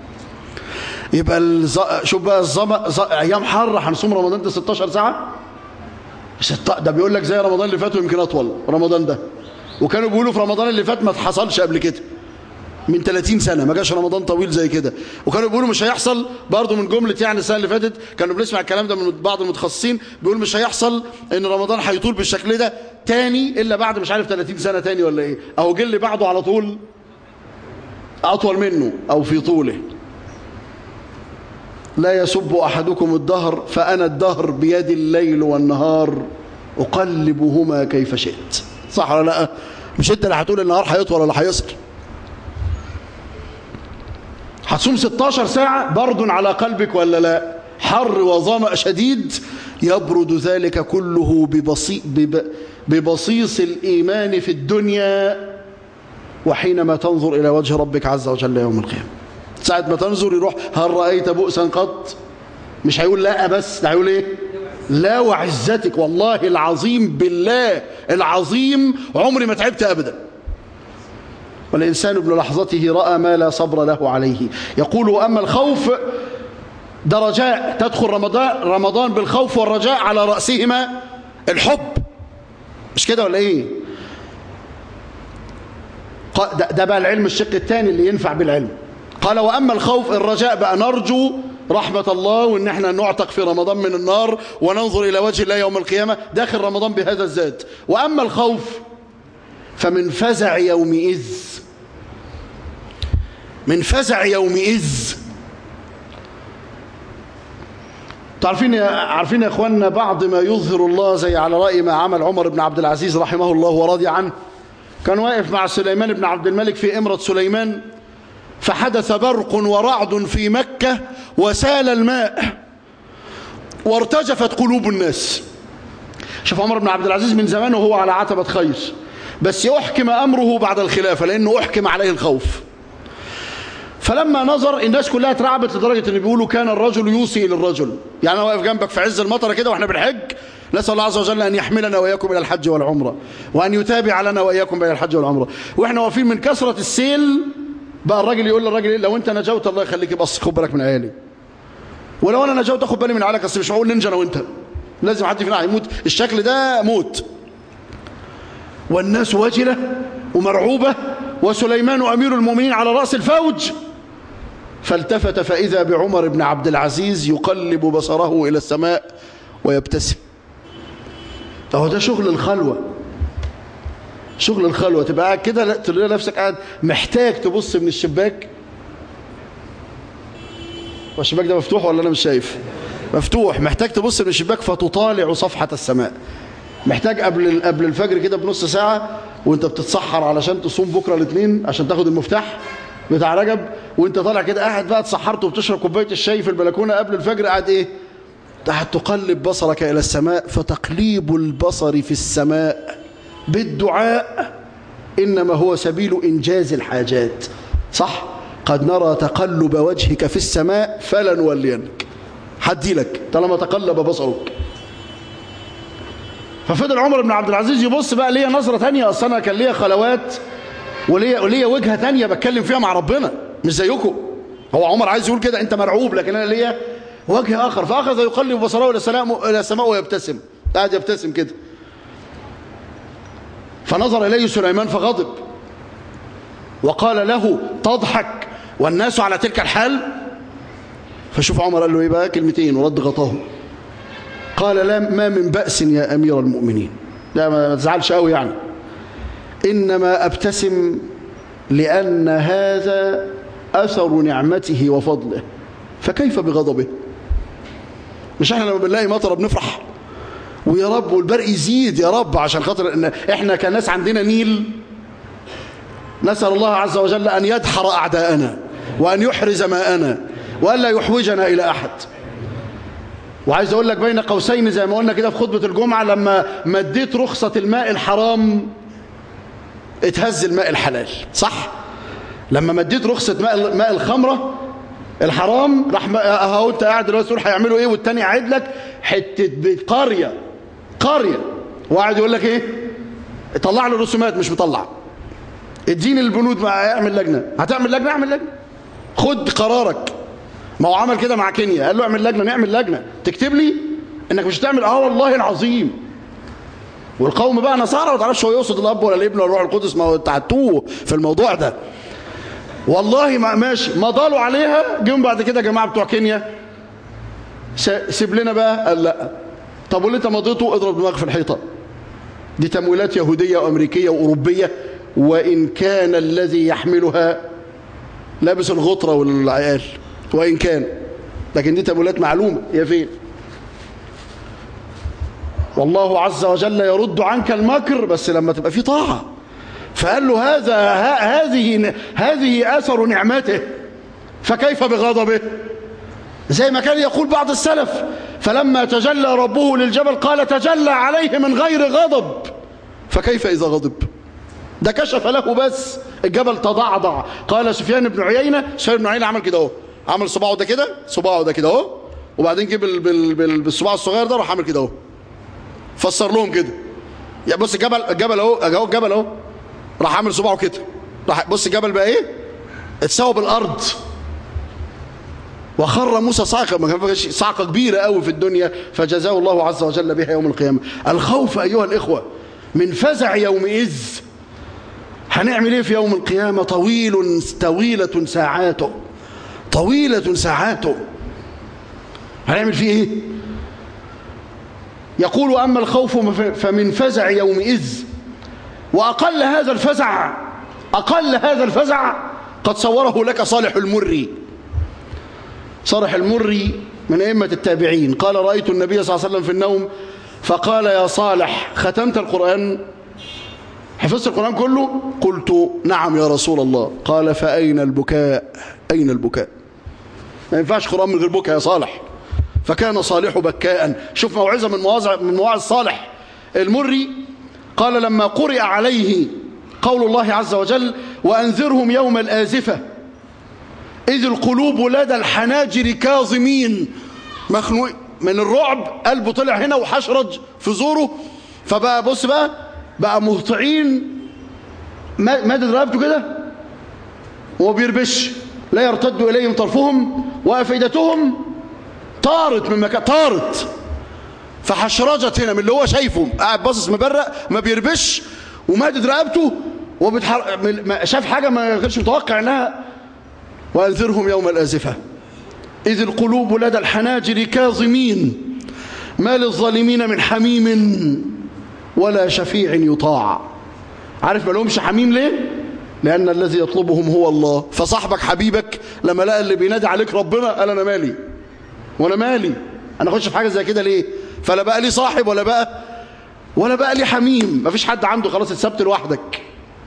يبقى شوف بقى ايام حر هنصوم رمضان ده 16 ساعه، ده بيقول لك زي رمضان اللي فات ويمكن اطول رمضان ده. وكانوا بيقولوا في رمضان اللي فات ما حصلش قبل كده من 30 سنه، ما جاش رمضان طويل زي كده. وكانوا بيقولوا مش هيحصل برضه من جمله يعني السنه اللي فاتت، كانوا بنسمع الكلام ده من بعض المتخصصين بيقولوا مش هيحصل ان رمضان هيطول بالشكل ده تاني الا بعد مش عارف 30 سنه تاني ولا ايه، اهو جه اللي بعده على طول اطول منه او في طوله. لا يسب أحدكم الدهر فأنا الدهر بيد الليل والنهار أقلبهما كيف شئت. صح ولا لا؟ مش انت اللي هتقول النهار هيطول ولا هيقصر. هتصوم 16 ساعة برد على قلبك ولا لا؟ حر وظمأ شديد، يبرد ذلك كله ببصيص الإيمان في الدنيا، وحينما تنظر إلى وجه ربك عز وجل يوم القيامة ساعة ما تنظر يروح هل رأيت بؤسا قط؟ مش هيقول لا بس، ده هيقول ايه؟ لا وعزتك والله العظيم بالله العظيم عمري ما تعبت أبدا. والإنسان ابن لحظته رأى ما لا صبر له عليه. يقول أما الخوف ده رجاء، تدخل رمضان بالخوف والرجاء على رأسهما الحب، مش كده ولا ايه؟ ده بقى العلم الشق الثاني اللي ينفع بالعلم. قال وأما الخوف الرجاء بقى نرجو رحمة الله وإن احنا نعتق في رمضان من النار وننظر إلى وجه الله يوم القيامة داخل رمضان بهذا الزاد. وأما الخوف فمن فزع يومئذ، من فزع يومئذ. عارفين يا اخواننا بعض ما يظهر الله زي على رأي ما عمل عمر بن عبد العزيز رحمه الله ورضي عنه. كان واقف مع سليمان بن عبد الملك في إمرة سليمان، فحدث برق ورعد في مكة وسال الماء وارتجفت قلوب الناس. شوف عمر بن عبد العزيز من زمان وهو على عتبة خير، بس يحكم أمره بعد الخلافة لأنه أحكم عليه الخوف. فلما نظر الناس كلها اترعبت لدرجة ان بيقولوا كان الرجل يوصي للرجل، يعني انا واقف جنبك في عز المطر كده واحنا بنحج، نسأل الله عز وجل ان يحملنا واياكم الى الحج والعمرة وان يتابع لنا واياكم بين الحج والعمرة، واحنا واقفين من كثرة السيل بقى الراجل يقول للراجل ايه؟ لو انت نجوت الله يخليك بس خد بالك من عيالي، ولو انا نجوت اخد بالي من عيالك، اصل مش معقول ننجى انا وانت، لازم حد فينا هيموت، الشكل ده موت. والناس وجلة ومرعوبة، وسليمان أمير المؤمنين على رأس الفوج. فالتفت فإذا بعمر بن عبد العزيز يقلب بصره إلى السماء ويبتسم. اهو ده شغل الخلوة، شغل الخلوة. تبقى قاعد كده تلاقي نفسك قاعد محتاج تبص من الشباك. والشباك ده مفتوح ولا أنا مش شايف؟ مفتوح. محتاج تبص من الشباك فتطالع صفحة السماء. محتاج قبل الفجر كده بنص ساعة وانت بتتسحر علشان تصوم بكرة الاثنين عشان تاخد المفتاح بتاع رجب، وانت طالع كده قاعد بقى اتسحرت وبتشرب كوباية الشاي في البلكونة قبل الفجر، قاعد ايه؟ قاعد تقلب بصرك إلى السماء. فتقليب البصر في السماء بالدعاء إنما هو سبيل إنجاز الحاجات. صح؟ قد نرى تقلب وجهك في السماء فلنولينك، حدي لك طالما تقلب بصرك. ففضل عمر بن عبد العزيز يبص بقى ليا نظرة تانية، أصلا أنا كان ليا خلوات وليا وجهة تانية بتكلم فيها مع ربنا مش زيكم. هو عمر عايز يقول كده أنت مرعوب، لكن أنا ليا وجه آخر. فأخذ يقلب بصره إلى السماء ويبتسم، قاعد يبتسم كده. فنظر إليه سليمان فغضب وقال له تضحك والناس على تلك الحال؟ فشوف عمر قال له إيه بقى؟ كلمتين ورد غطاه. قال لا ما من بأس يا أمير المؤمنين، لا ما تزعلش قوي يعني، إنما أبتسم لأن هذا أثر نعمته وفضله، فكيف بغضبه؟ مش احنا لما بنلاقي مطر بنفرح ويا رب والبرق يزيد يا رب، عشان خاطر ان احنا كناس عندنا نيل نسأل الله عز وجل أن يدحر أعداءنا وأن يحرز ماءنا وألا يحوجنا إلى أحد. وعايز أقول لك بين قوسين زي ما قلنا كده في خطبة الجمعة، لما مديت رخصة الماء الحرام اتهز الماء الحلال. صح؟ لما مديت رخصة ماء الخمرة الحرام راح اهو انت قاعد دلوقتي تقول هيعملوا ايه، والتاني قاعد لك حته قريه وقاعد يقول لك ايه؟ طلع له رسومات مش مطلع، اديني البنود اعمل لجنه، هتعمل لجنه اعمل لجنه، خد قرارك. ما هو عمل كده مع كينيا، قال له اعمل لجنه، نعمل لجنه تكتب لي انك مش هتعمل. والله العظيم. والقوم بقى نصارى ما تعرفش هو يقصد الاب ولا الابن ولا الروح القدس، ما هو تعتوه في الموضوع ده. والله ما ماشي، ما ضالوا عليها. جم بعد كده جماعه بتوع كينيا سيب لنا بقى، قال لا. طب واللي انت مضيته اضرب دماغك في الحيطه، دي تمويلات يهوديه وامريكيه واوروبيه، وان كان الذي يحملها لابس الغطره والعيال، وان كان، لكن دي تمويلات معلومه هي فين. والله عز وجل يرد عنك المكر بس لما تبقى في طاعه. فقال له هذه اثر نعمته، فكيف بغضبه؟ زي ما كان يقول بعض السلف فلما تجلى ربه للجبل قال تجلى عليه من غير غضب، فكيف إذا غضب؟ ده كشف له بس الجبل تضعضع. قال سفيان بن عيينة عمل كده اهو، عمل صباعه ده كده، صباعه ده كده اهو، وبعدين جيب بالصباع الصغير ده راح عمل كده اهو، فسر لهم كده. يا بص الجبل اهو، الجبل اهو، راح عامل صباعه كده، راح بص الجبل بقى ايه؟ اتساوى بالارض. وخر موسى صعقه، ما كان فيش صعقه كبيره قوي في الدنيا فجزاه الله عز وجل بها يوم القيامه. الخوف ايها الاخوه من فزع يومئذ. هنعمل ايه في يوم القيامه؟ طويله ساعاته، طويله ساعاته. هنعمل فيه ايه؟ يقول اما الخوف فمن فزع يومئذ. واقل هذا الفزع قد صوره لك صالح المري. صالح المري من أئمة التابعين قال رأيت النبي صلى الله عليه وسلم في النوم فقال يا صالح ختمت القرآن؟ حفظت القرآن كله؟ قلت نعم يا رسول الله. قال فأين البكاء؟ أين البكاء؟ ما ينفعش قرآن من غير بكاء يا صالح. فكان صالح بكاء. شوف موعظة من مواعظ صالح المري. قال لما قرئ عليه قول الله عز وجل وأنذرهم يوم الآزفة إذ القلوب لدى الحناجر كاظمين، مخنوق من الرعب، قلبه طلع هنا وحشرج في زوره، فبقى بص بقى مهطعين، مادد رقبته كده وما بيربش، لا يرتد إليهم طرفهم وأفئدتهم طارت من مكان، طارت فحشرجت هنا من اللي هو شايفه، قاعد باصص مبرق ما بيربش ومادد رقبته شاف حاجة ما كانش متوقع انها. وأنذرهم يوم الآزفة إذ القلوب لدى الحناجر كاظمين ما للظالمين من حميم ولا شفيع يطاع. عارف ما لهمش حميم ليه؟ لأن الذي يطلبهم هو الله. فصاحبك حبيبك لما لقى اللي بينادي عليك ربنا قال أنا مالي وأنا مالي، أنا أخش في حاجة زي كده ليه؟ فلا بقى لي صاحب ولا بقى لي حميم، مفيش حد عنده، خلاص اتسبت لوحدك.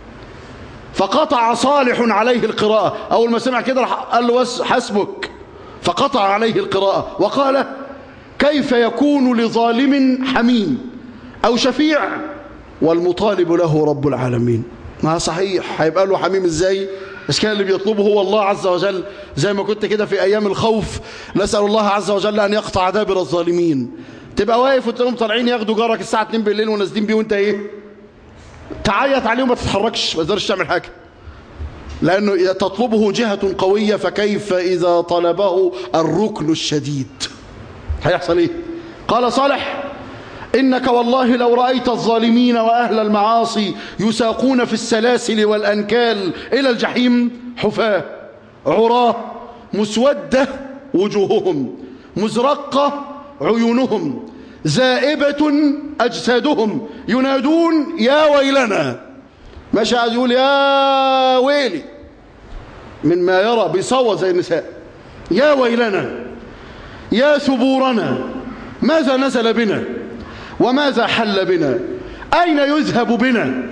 فقطع صالح عليه القراءة، أول ما سمع كده قال له بس حسبك، فقطع عليه القراءة وقال كيف يكون لظالم حميم أو شفيع والمطالب له رب العالمين. ما صحيح هيبقى له حميم ازاي؟ بس كان اللي بيطلبه هو الله عز وجل. زي ما كنت كده في أيام الخوف نسأل الله عز وجل أن يقطع دابر الظالمين، تبقى واقف وتلاقيهم طالعين ياخدوا جارك الساعة 2 بالليل ونازلين بيه وانت ايه؟ تعيط عليهم ما تتحركش، ما تقدرش تعمل حاجة، لأنه تطلبه جهة قوية. فكيف إذا طلبه الركن الشديد؟ هيحصل ايه؟ قال صالح إنك والله لو رأيت الظالمين وأهل المعاصي يساقون في السلاسل والأنكال إلى الجحيم حفاة عراه مسودة وجوههم مزرقة عيونهم زائبة أجسادهم ينادون يا ويلنا. ماشي قاعد يقول يا ويلي من ما يرى، بيصوت زي النساء، يا ويلنا يا ثبورنا ماذا نزل بنا وماذا حل بنا أين يذهب بنا.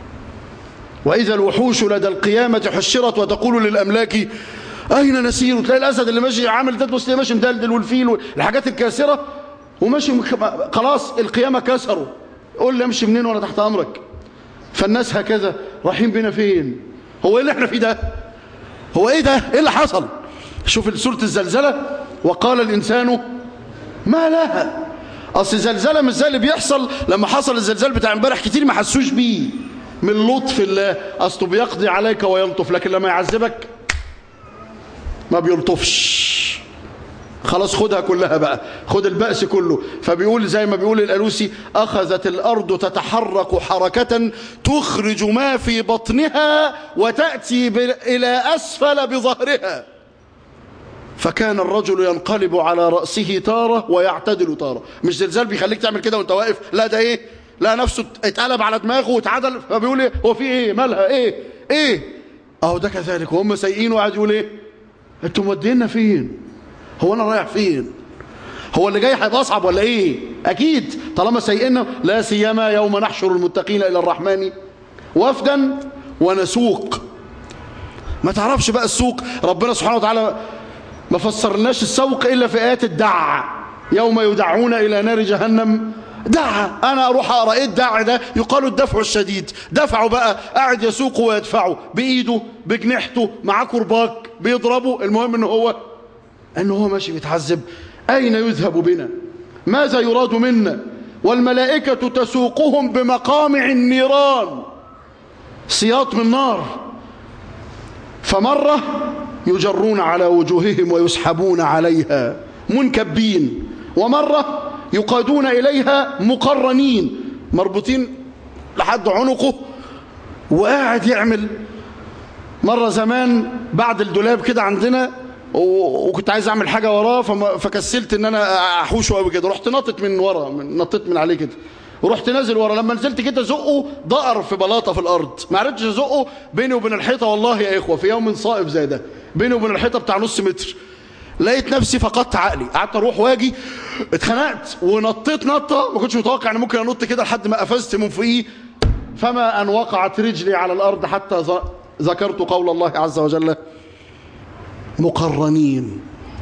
وإذا الوحوش لدى القيامة حشرت وتقول للأملاك أين نسير. تلاقي الأسد اللي ماشي عامل تدبس ماشي مدلدل، والفيل الحاجات الكاسرة وماشي خلاص القيامة كسروا، قول لي امشي منين وانا تحت أمرك. فالناس هكذا رايحين بنا فين؟ هو ايه اللي احنا فيه ده؟ هو ايه ده؟ ايه اللي حصل؟ شوف سورة الزلزلة وقال الإنسان ما لها. أصل الزلزلة مش زي اللي بيحصل لما حصل الزلزال بتاع امبارح، كتير ما حسوش بيه من لطف الله، أصله بيقضي عليك ويلطف، لكن لما يعذبك ما بيلطفش. خلاص خدها كلها بقى، خد البأس كله. فبيقول زي ما بيقول الألوسي أخذت الأرض تتحرك حركة تخرج ما في بطنها وتأتي إلى أسفل بظهرها، فكان الرجل ينقلب على رأسه تارة ويعتدل تارة. مش زلزال بيخليك تعمل كده وانت واقف، لا ده ايه، لا نفسه اتقلب على دماغه واتعدل. فبيقول ايه هو في ايه مالها ايه اهو ده كذلك. وهم سايقين وقاعد يقول ايه انتوا مودينا فين؟ هو انا رايح فين؟ هو اللي جاي هيبقى اصعب ولا ايه؟ اكيد طالما سايقنا. لا سيما يوم نحشر المتقين الى الرحمن وفدا ونسوق. ما تعرفش بقى السوق، ربنا سبحانه وتعالى ما فسرناش السوق إلا في آيات الدع، يوم يدعون إلى نار جهنم دعا. أنا أروح أقرأ إيه الدع ده؟ يقال الدفع الشديد. دفعه بقى قاعد يسوقه ويدفعه بإيده بجنحته مع كرباك بيضربه، المهم إنه هو ماشي بيتعذب. أين يذهب بنا؟ ماذا يراد منا؟ والملائكة تسوقهم بمقامع النيران، سياط من نار. فمرة يجرون على وجوههم ويسحبون عليها منكبين، ومرة يقادون إليها مقرنين مربوطين لحد عنقه وقاعد يعمل. مرة زمان بعد الدولاب كده عندنا وكنت عايز أعمل حاجة وراه فكسلت إن أنا أحوشه قوي كده، رحت نطت من ورا، نطت من عليه كده ورحت نازل ورا. لما نزلت كده زقه ضقر في بلاطه في الارض، ما عرفتش ازقه بيني وبين الحيطه. والله يا اخوه في يوم صائب زي ده بيني وبين الحيطه بتاع نص متر، لقيت نفسي فقدت عقلي، قعدت اروح واجي، اتخنقت ونطيت نطه ما كنتش متوقع ان ممكن انط كده لحد ما قفزت من فوقيه. فما ان وقعت رجلي على الارض حتى ذكرت قول الله عز وجل مقرنين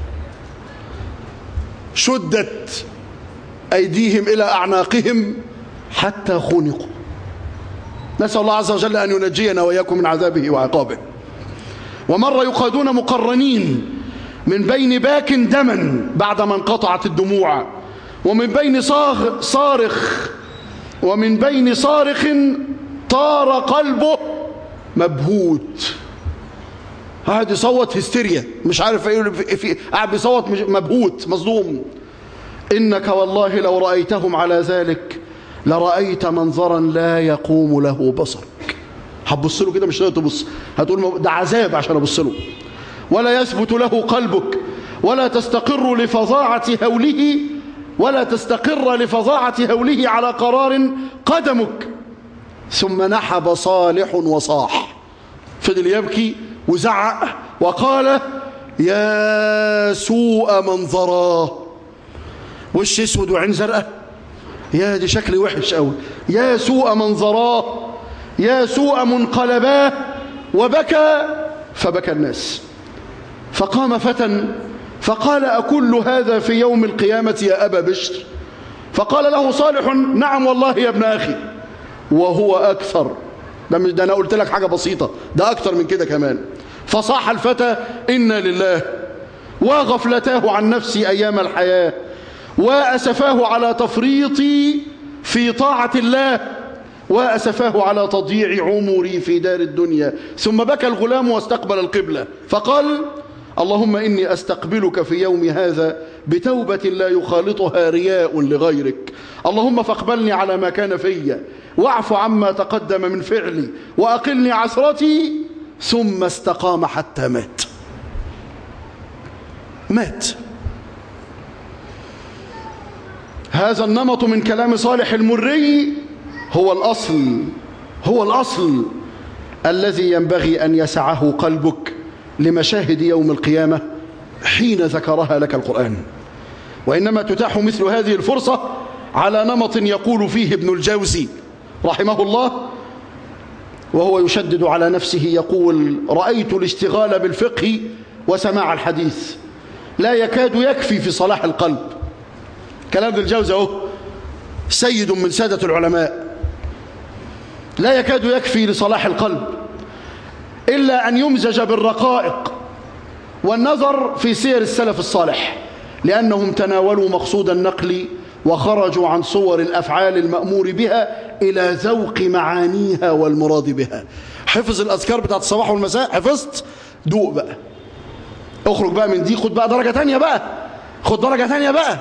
شدت أيديهم إلى أعناقهم حتى خنقوا. نسأل الله عز وجل أن ينجينا وإياكم من عذابه وعقابه. ومرة يقادون مقرنين من بين باك دما بعدما انقطعت الدموع، ومن بين صارخ ومن بين صارخ طار قلبه مبهوت. قاعد يصوت هستيريا مش عارف ايه، قاعد بيصوت مبهوت مصدوم. إنك والله لو رأيتهم على ذلك لرأيت منظرا لا يقوم له بصرك. هتبص له كده مش هتقدر تبص، هتقول ده عذاب عشان ابص له. ولا يثبت له قلبك ولا تستقر لفظاعة هوله على قرار قدمك. ثم نحب صالح وصاح، فضل يبكي وزعق وقال يا سوء منظراه، وش اسود وعين زرقاء، يا دي شكلي وحش قوي، يا سوء منظراه يا سوء منقلباه. وبكى فبكى الناس. فقام فتى فقال أكل هذا في يوم القيامة يا أبا بشر؟ فقال له صالح نعم والله يا ابن أخي وهو أكثر. ده أنا قلت لك حاجة بسيطة، ده أكثر من كده كمان. فصاح الفتى إنا لله، وغفلتاه عن نفسي أيام الحياة، وأسفاه على تفريطي في طاعة الله، وأسفاه على تضييع عمري في دار الدنيا. ثم بكى الغلام واستقبل القبلة فقال اللهم إني أستقبلك في يوم هذا بتوبة لا يخالطها رياء لغيرك، اللهم فاقبلني على ما كان في، واعف عما تقدم من فعلي، وأقلني عثرتي. ثم استقام حتى مات. هذا النمط من كلام صالح المري هو الأصل الذي ينبغي أن يسعه قلبك لمشاهد يوم القيامة حين ذكرها لك القرآن. وإنما تتاح مثل هذه الفرصة على نمط يقول فيه ابن الجوزي رحمه الله، وهو يشدد على نفسه، يقول رأيت الاشتغال بالفقه وسماع الحديث لا يكاد يكفي في صلاح القلب. كلام ابن الجوزي اهو، سيد من سادة العلماء، لا يكاد يكفي لصلاح القلب إلا أن يمزج بالرقائق والنظر في سير السلف الصالح، لأنهم تناولوا مقصود النقل وخرجوا عن صور الأفعال المأمور بها إلى ذوق معانيها والمراد بها. حفظ الأذكار بتاعت الصباح والمساء، حفظت، دوق بقى، اخرج بقى من دي، خد بقى درجة تانية بقى، خد درجة تانية بقى،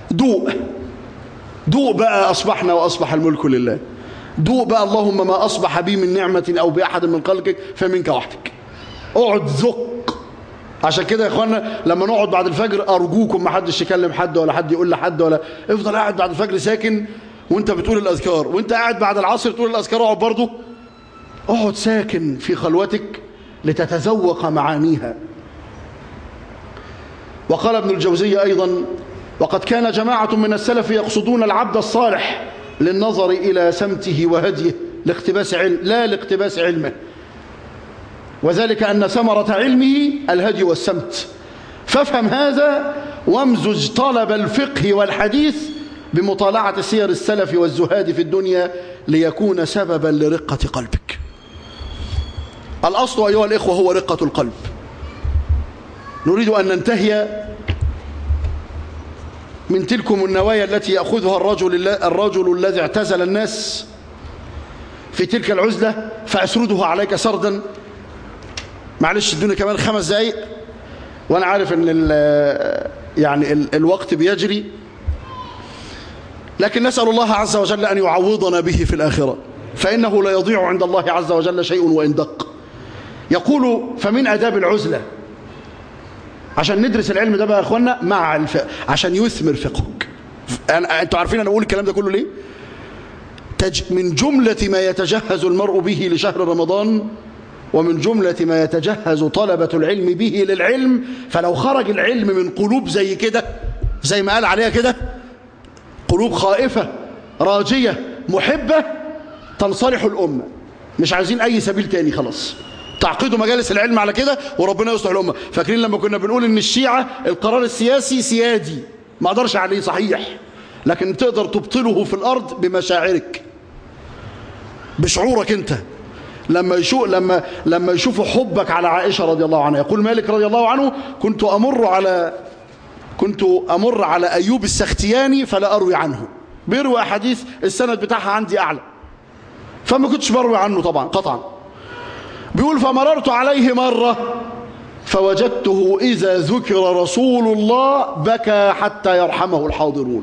دوق بقى. أصبحنا وأصبح الملك لله. دوق بقى اللهم ما أصبح بي من نعمة أو بأحد من خلقك فمنك وحدك. اقعد ذق. عشان كده يا اخوانا لما نقعد بعد الفجر أرجوكم ما حدش يكلم حد ولا حد يقول لحد، ولا افضل قاعد بعد الفجر ساكن وانت بتقول الأذكار، وانت قاعد بعد العصر تقول الأذكار، اقعد برضه، اقعد ساكن في خلوتك لتتذوق معانيها. وقال ابن الجوزي أيضا وقد كان جماعة من السلف يقصدون العبد الصالح للنظر إلى سمته وهديه لا لاقتباس علمه، وذلك أن ثمرة علمه الهدي والسمت. فافهم هذا وامزج طلب الفقه والحديث بمطالعة سير السلف والزهاد في الدنيا ليكون سببا لرقة قلبك. الأصل أيها الإخوة هو رقة القلب. نريد أن ننتهي من تلكم النوايا التي يأخذها الرجل الذي اعتزل الناس في تلك العزلة، فأسردها عليك سردا. معلش ادوني كمان 5 دقايق، وأنا عارف أن يعني الوقت بيجري، لكن نسأل الله عز وجل أن يعوضنا به في الآخرة، فإنه لا يضيع عند الله عز وجل شيء وإن دق. يقول فمن آداب العزلة، عشان ندرس العلم ده بقى يا اخوانا مع عشان يثمر فقهك. انتوا عارفين انا بقول الكلام ده كله ليه؟ من جملة ما يتجهز المرء به لشهر رمضان، ومن جملة ما يتجهز طلبة العلم به للعلم. فلو خرج العلم من قلوب زي كده، زي ما قال عليها كده، قلوب خائفة راجية محبة، تنصلح الأمة. مش عايزين أي سبيل تاني، خلاص تعقدوا مجالس العلم على كده وربنا يصلح الأمة. فاكرين لما كنا بنقول ان الشيعة القرار السياسي سيادي ما اقدرش عليه، صحيح، لكن تقدر تبطله في الأرض بمشاعرك، بشعورك انت. لما يشوفوا حبك على عائشة رضي الله عنها، يقول مالك رضي الله عنه كنت أمر على أيوب السختياني فلا أروي عنه، بيروي أحاديث السند بتاعها عندي أعلى، فما كنتش بروي عنه طبعا قطعا. بيقول فمررت عليه مرة فوجدته إذا ذكر رسول الله بكى حتى يرحمه الحاضرون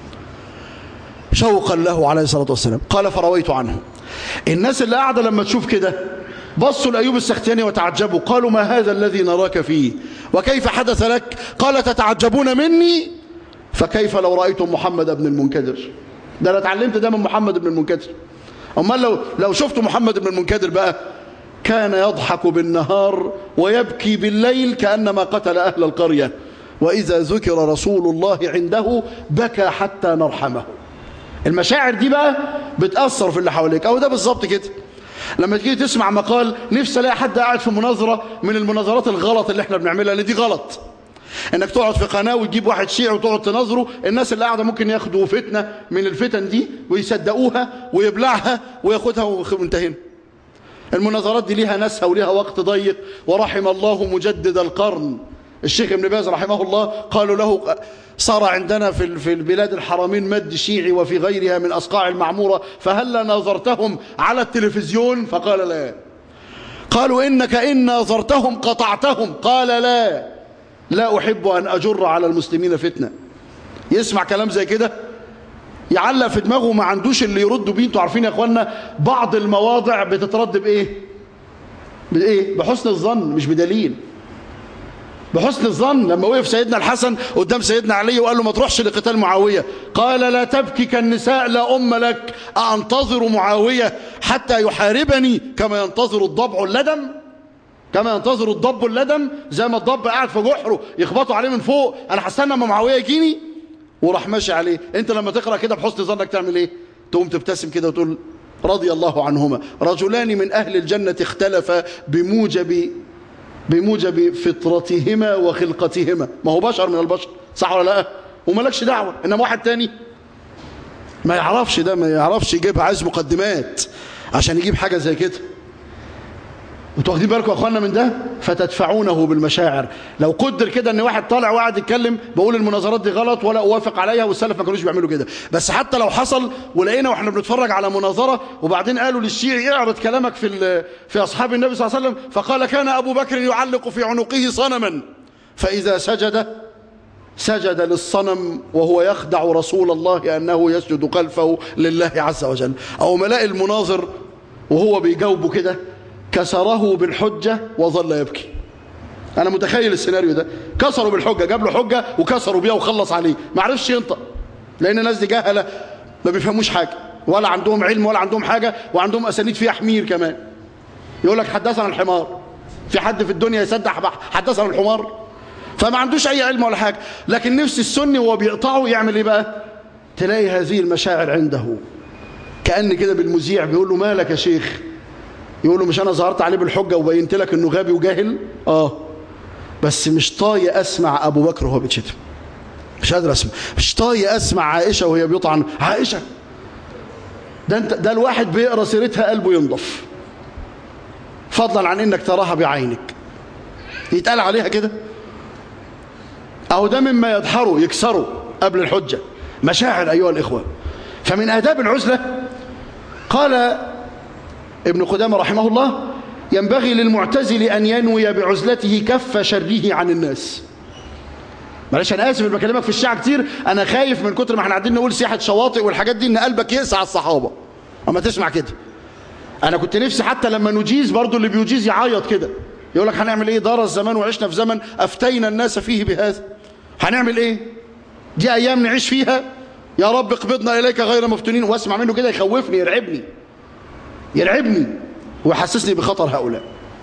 شوقا له عليه الصلاة والسلام. قال فرويت عنه. الناس اللي قاعدة لما تشوف كده بصوا لأيوب السختياني وتعجبوا، قالوا ما هذا الذي نراك فيه وكيف حدث لك؟ قال تتعجبون مني فكيف لو رأيتم محمد بن المنكدر؟ ده أنا اتعلمت ده من محمد بن المنكدر. أما لو شفتوا محمد بن المنكدر بقى كان يضحك بالنهار ويبكي بالليل كأنما قتل أهل القرية، وإذا ذكر رسول الله عنده بكى حتى نرحمه. المشاعر دي بقى بتأثر في اللي حواليك. أو ده بالظبط كده لما تيجي تسمع مقال، نفسي الاقي حد قاعد في مناظرة من المناظرات الغلط اللي احنا بنعملها، لأن دي غلط. انك تقعد في قناة وتجيب واحد شيعي وتقعد تناظره، الناس اللي قاعدة ممكن ياخدوا فتنة من الفتن دي ويصدقوها ويبلعها وياخدها وانتهينا. المناظرات دي ليها ناسها وليها وقت ضيق. ورحم الله مجدد القرن الشيخ ابن باز رحمه الله، قالوا له صار عندنا في البلاد الحرمين مد شيعي وفي غيرها من أصقاع المعمورة، فهل ناظرتهم على التلفزيون؟ فقال لا. قالوا إنك إن ناظرتهم قطعتهم، قال لا أحب أن أجر على المسلمين فتنة. يسمع كلام زي كده يعلق في دماغه ما عندوش اللي يردوا بيه. انتوا عارفين يا اخوانا بعض المواضع بتترد بإيه؟ بحسن الظن مش بدليل. بحسن الظن. لما وقف سيدنا الحسن قدام سيدنا علي وقال له ما تروحش لقتال معاوية، قال لا تبكي كالنساء لا أم لك، أنتظر معاوية حتى يحاربني كما ينتظر الضبع اللدم؟ كما ينتظر الضب اللدم، زي ما الضب قاعد في جحره يخبطوا عليه من فوق، أنا هستنى اما معاوية يجيني؟ وراح ماشي عليه. انت لما تقرأ كده بحسن ظنك تعمل ايه؟ تقوم تبتسم كده وتقول رضي الله عنهما، رجلان من أهل الجنة اختلفا بموجب فطرتهما وخلقتهما. ما هو بشر من البشر، صح ولا لا؟ ومالكش دعوة. انما واحد تاني ما يعرفش ده، ما يعرفش يجيبها، عايز مقدمات عشان يجيب حاجة زي كده. انتوا واخدين بالكم يا اخوانا من ده؟ فتدفعونه بالمشاعر. لو قدر كده ان واحد طالع وقاعد يتكلم بقول المناظرات دي غلط ولا اوافق عليها والسلف ما كانوش بيعملوا كده، بس حتى لو حصل ولقينا واحنا بنتفرج على مناظره وبعدين قالوا للشيعي اعرض كلامك في اصحاب النبي صلى الله عليه وسلم، فقال كان ابو بكر يعلق في عنقه صنما فاذا سجد للصنم وهو يخدع رسول الله انه يسجد خلفه لله عز وجل. او ملاء المناظر وهو بيجاوبه كده كسره بالحجة وظل يبكي. أنا متخيل السيناريو ده، كسروا بالحجة، جاب له حجة وكسروا بيها وخلص عليه، ما عرفش ينطق لأن الناس دي جاهلة ما بيفهموش حاجة ولا عندهم علم ولا عندهم حاجة، وعندهم أسانيد فيها حمير كمان. يقول لك حدثنا الحمار. في حد في الدنيا يصدق حدثنا الحمار؟ فما عندوش أي علم ولا حاجة. لكن نفس السني وهو بيقطعه يعمل إيه بقى؟ تلاقي هذه المشاعر عنده، كأن كده بالمذيع بيقول له مالك يا شيخ؟ يقول له مش أنا ظهرت عليه بالحجة وبينت لك إنه غبي وجاهل؟ بس مش طايق أسمع أبو بكر وهو بيتشتم، مش قادر أسمع. مش طايق أسمع عائشة وهي بيطعن عائشة. ده الواحد بيقرأ سيرتها قلبه ينضف، فضلا عن إنك تراها بعينك. يتقال عليها كده؟ أهو ده مما يدحره يكسره قبل الحجة. مشاعر أيها الإخوة. فمن آداب العزلة قال ابن قدامة رحمه الله ينبغي للمعتزل أن ينوي بعزلته كف شره عن الناس. معلش أنا آسف اللي بكلمك في الشيعة كتير، أنا خايف من كتر ما احنا قاعدين نقول سياحة شواطئ والحاجات دي إن قلبك يقسى على الصحابة أما تسمع كده. أنا كنت نفسي حتى لما نجيز برضو اللي بيجيز يعيط كده، يقول لك هنعمل إيه؟ دار الزمان وعشنا في زمن أفتينا الناس فيه بهذا، هنعمل إيه؟ دي أيام نعيش فيها، يا رب اقبضنا إليك غير مفتونين. واسمع منه كده يخوفني يرعبني ويحسسني بخطر هؤلاء.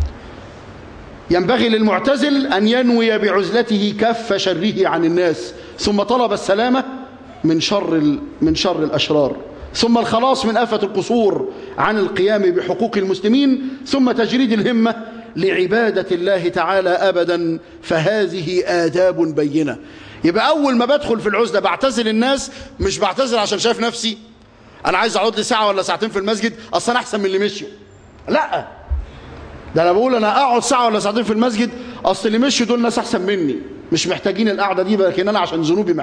ينبغي للمعتزل أن ينوي بعزلته كف شره عن الناس، ثم طلب السلامة من شر الأشرار، ثم الخلاص من آفة القصور عن القيام بحقوق المسلمين، ثم تجريد الهمة لعبادة الله تعالى أبدا. فهذه آداب بينة. يبقى أول ما بدخل في العزلة بعتزل الناس، مش بعتزل عشان شايف نفسي أنا عايز أقعد لي ساعة ولا ساعتين في المسجد أصلا أحسن من اللي مشيوا. لا، ده أنا بقول أنا أقعد ساعة ولا ساعتين في المسجد أصل اللي مشيوا دول ناس أحسن مني، مش محتاجين القعدة دي، لكن أنا عشان ذنوبي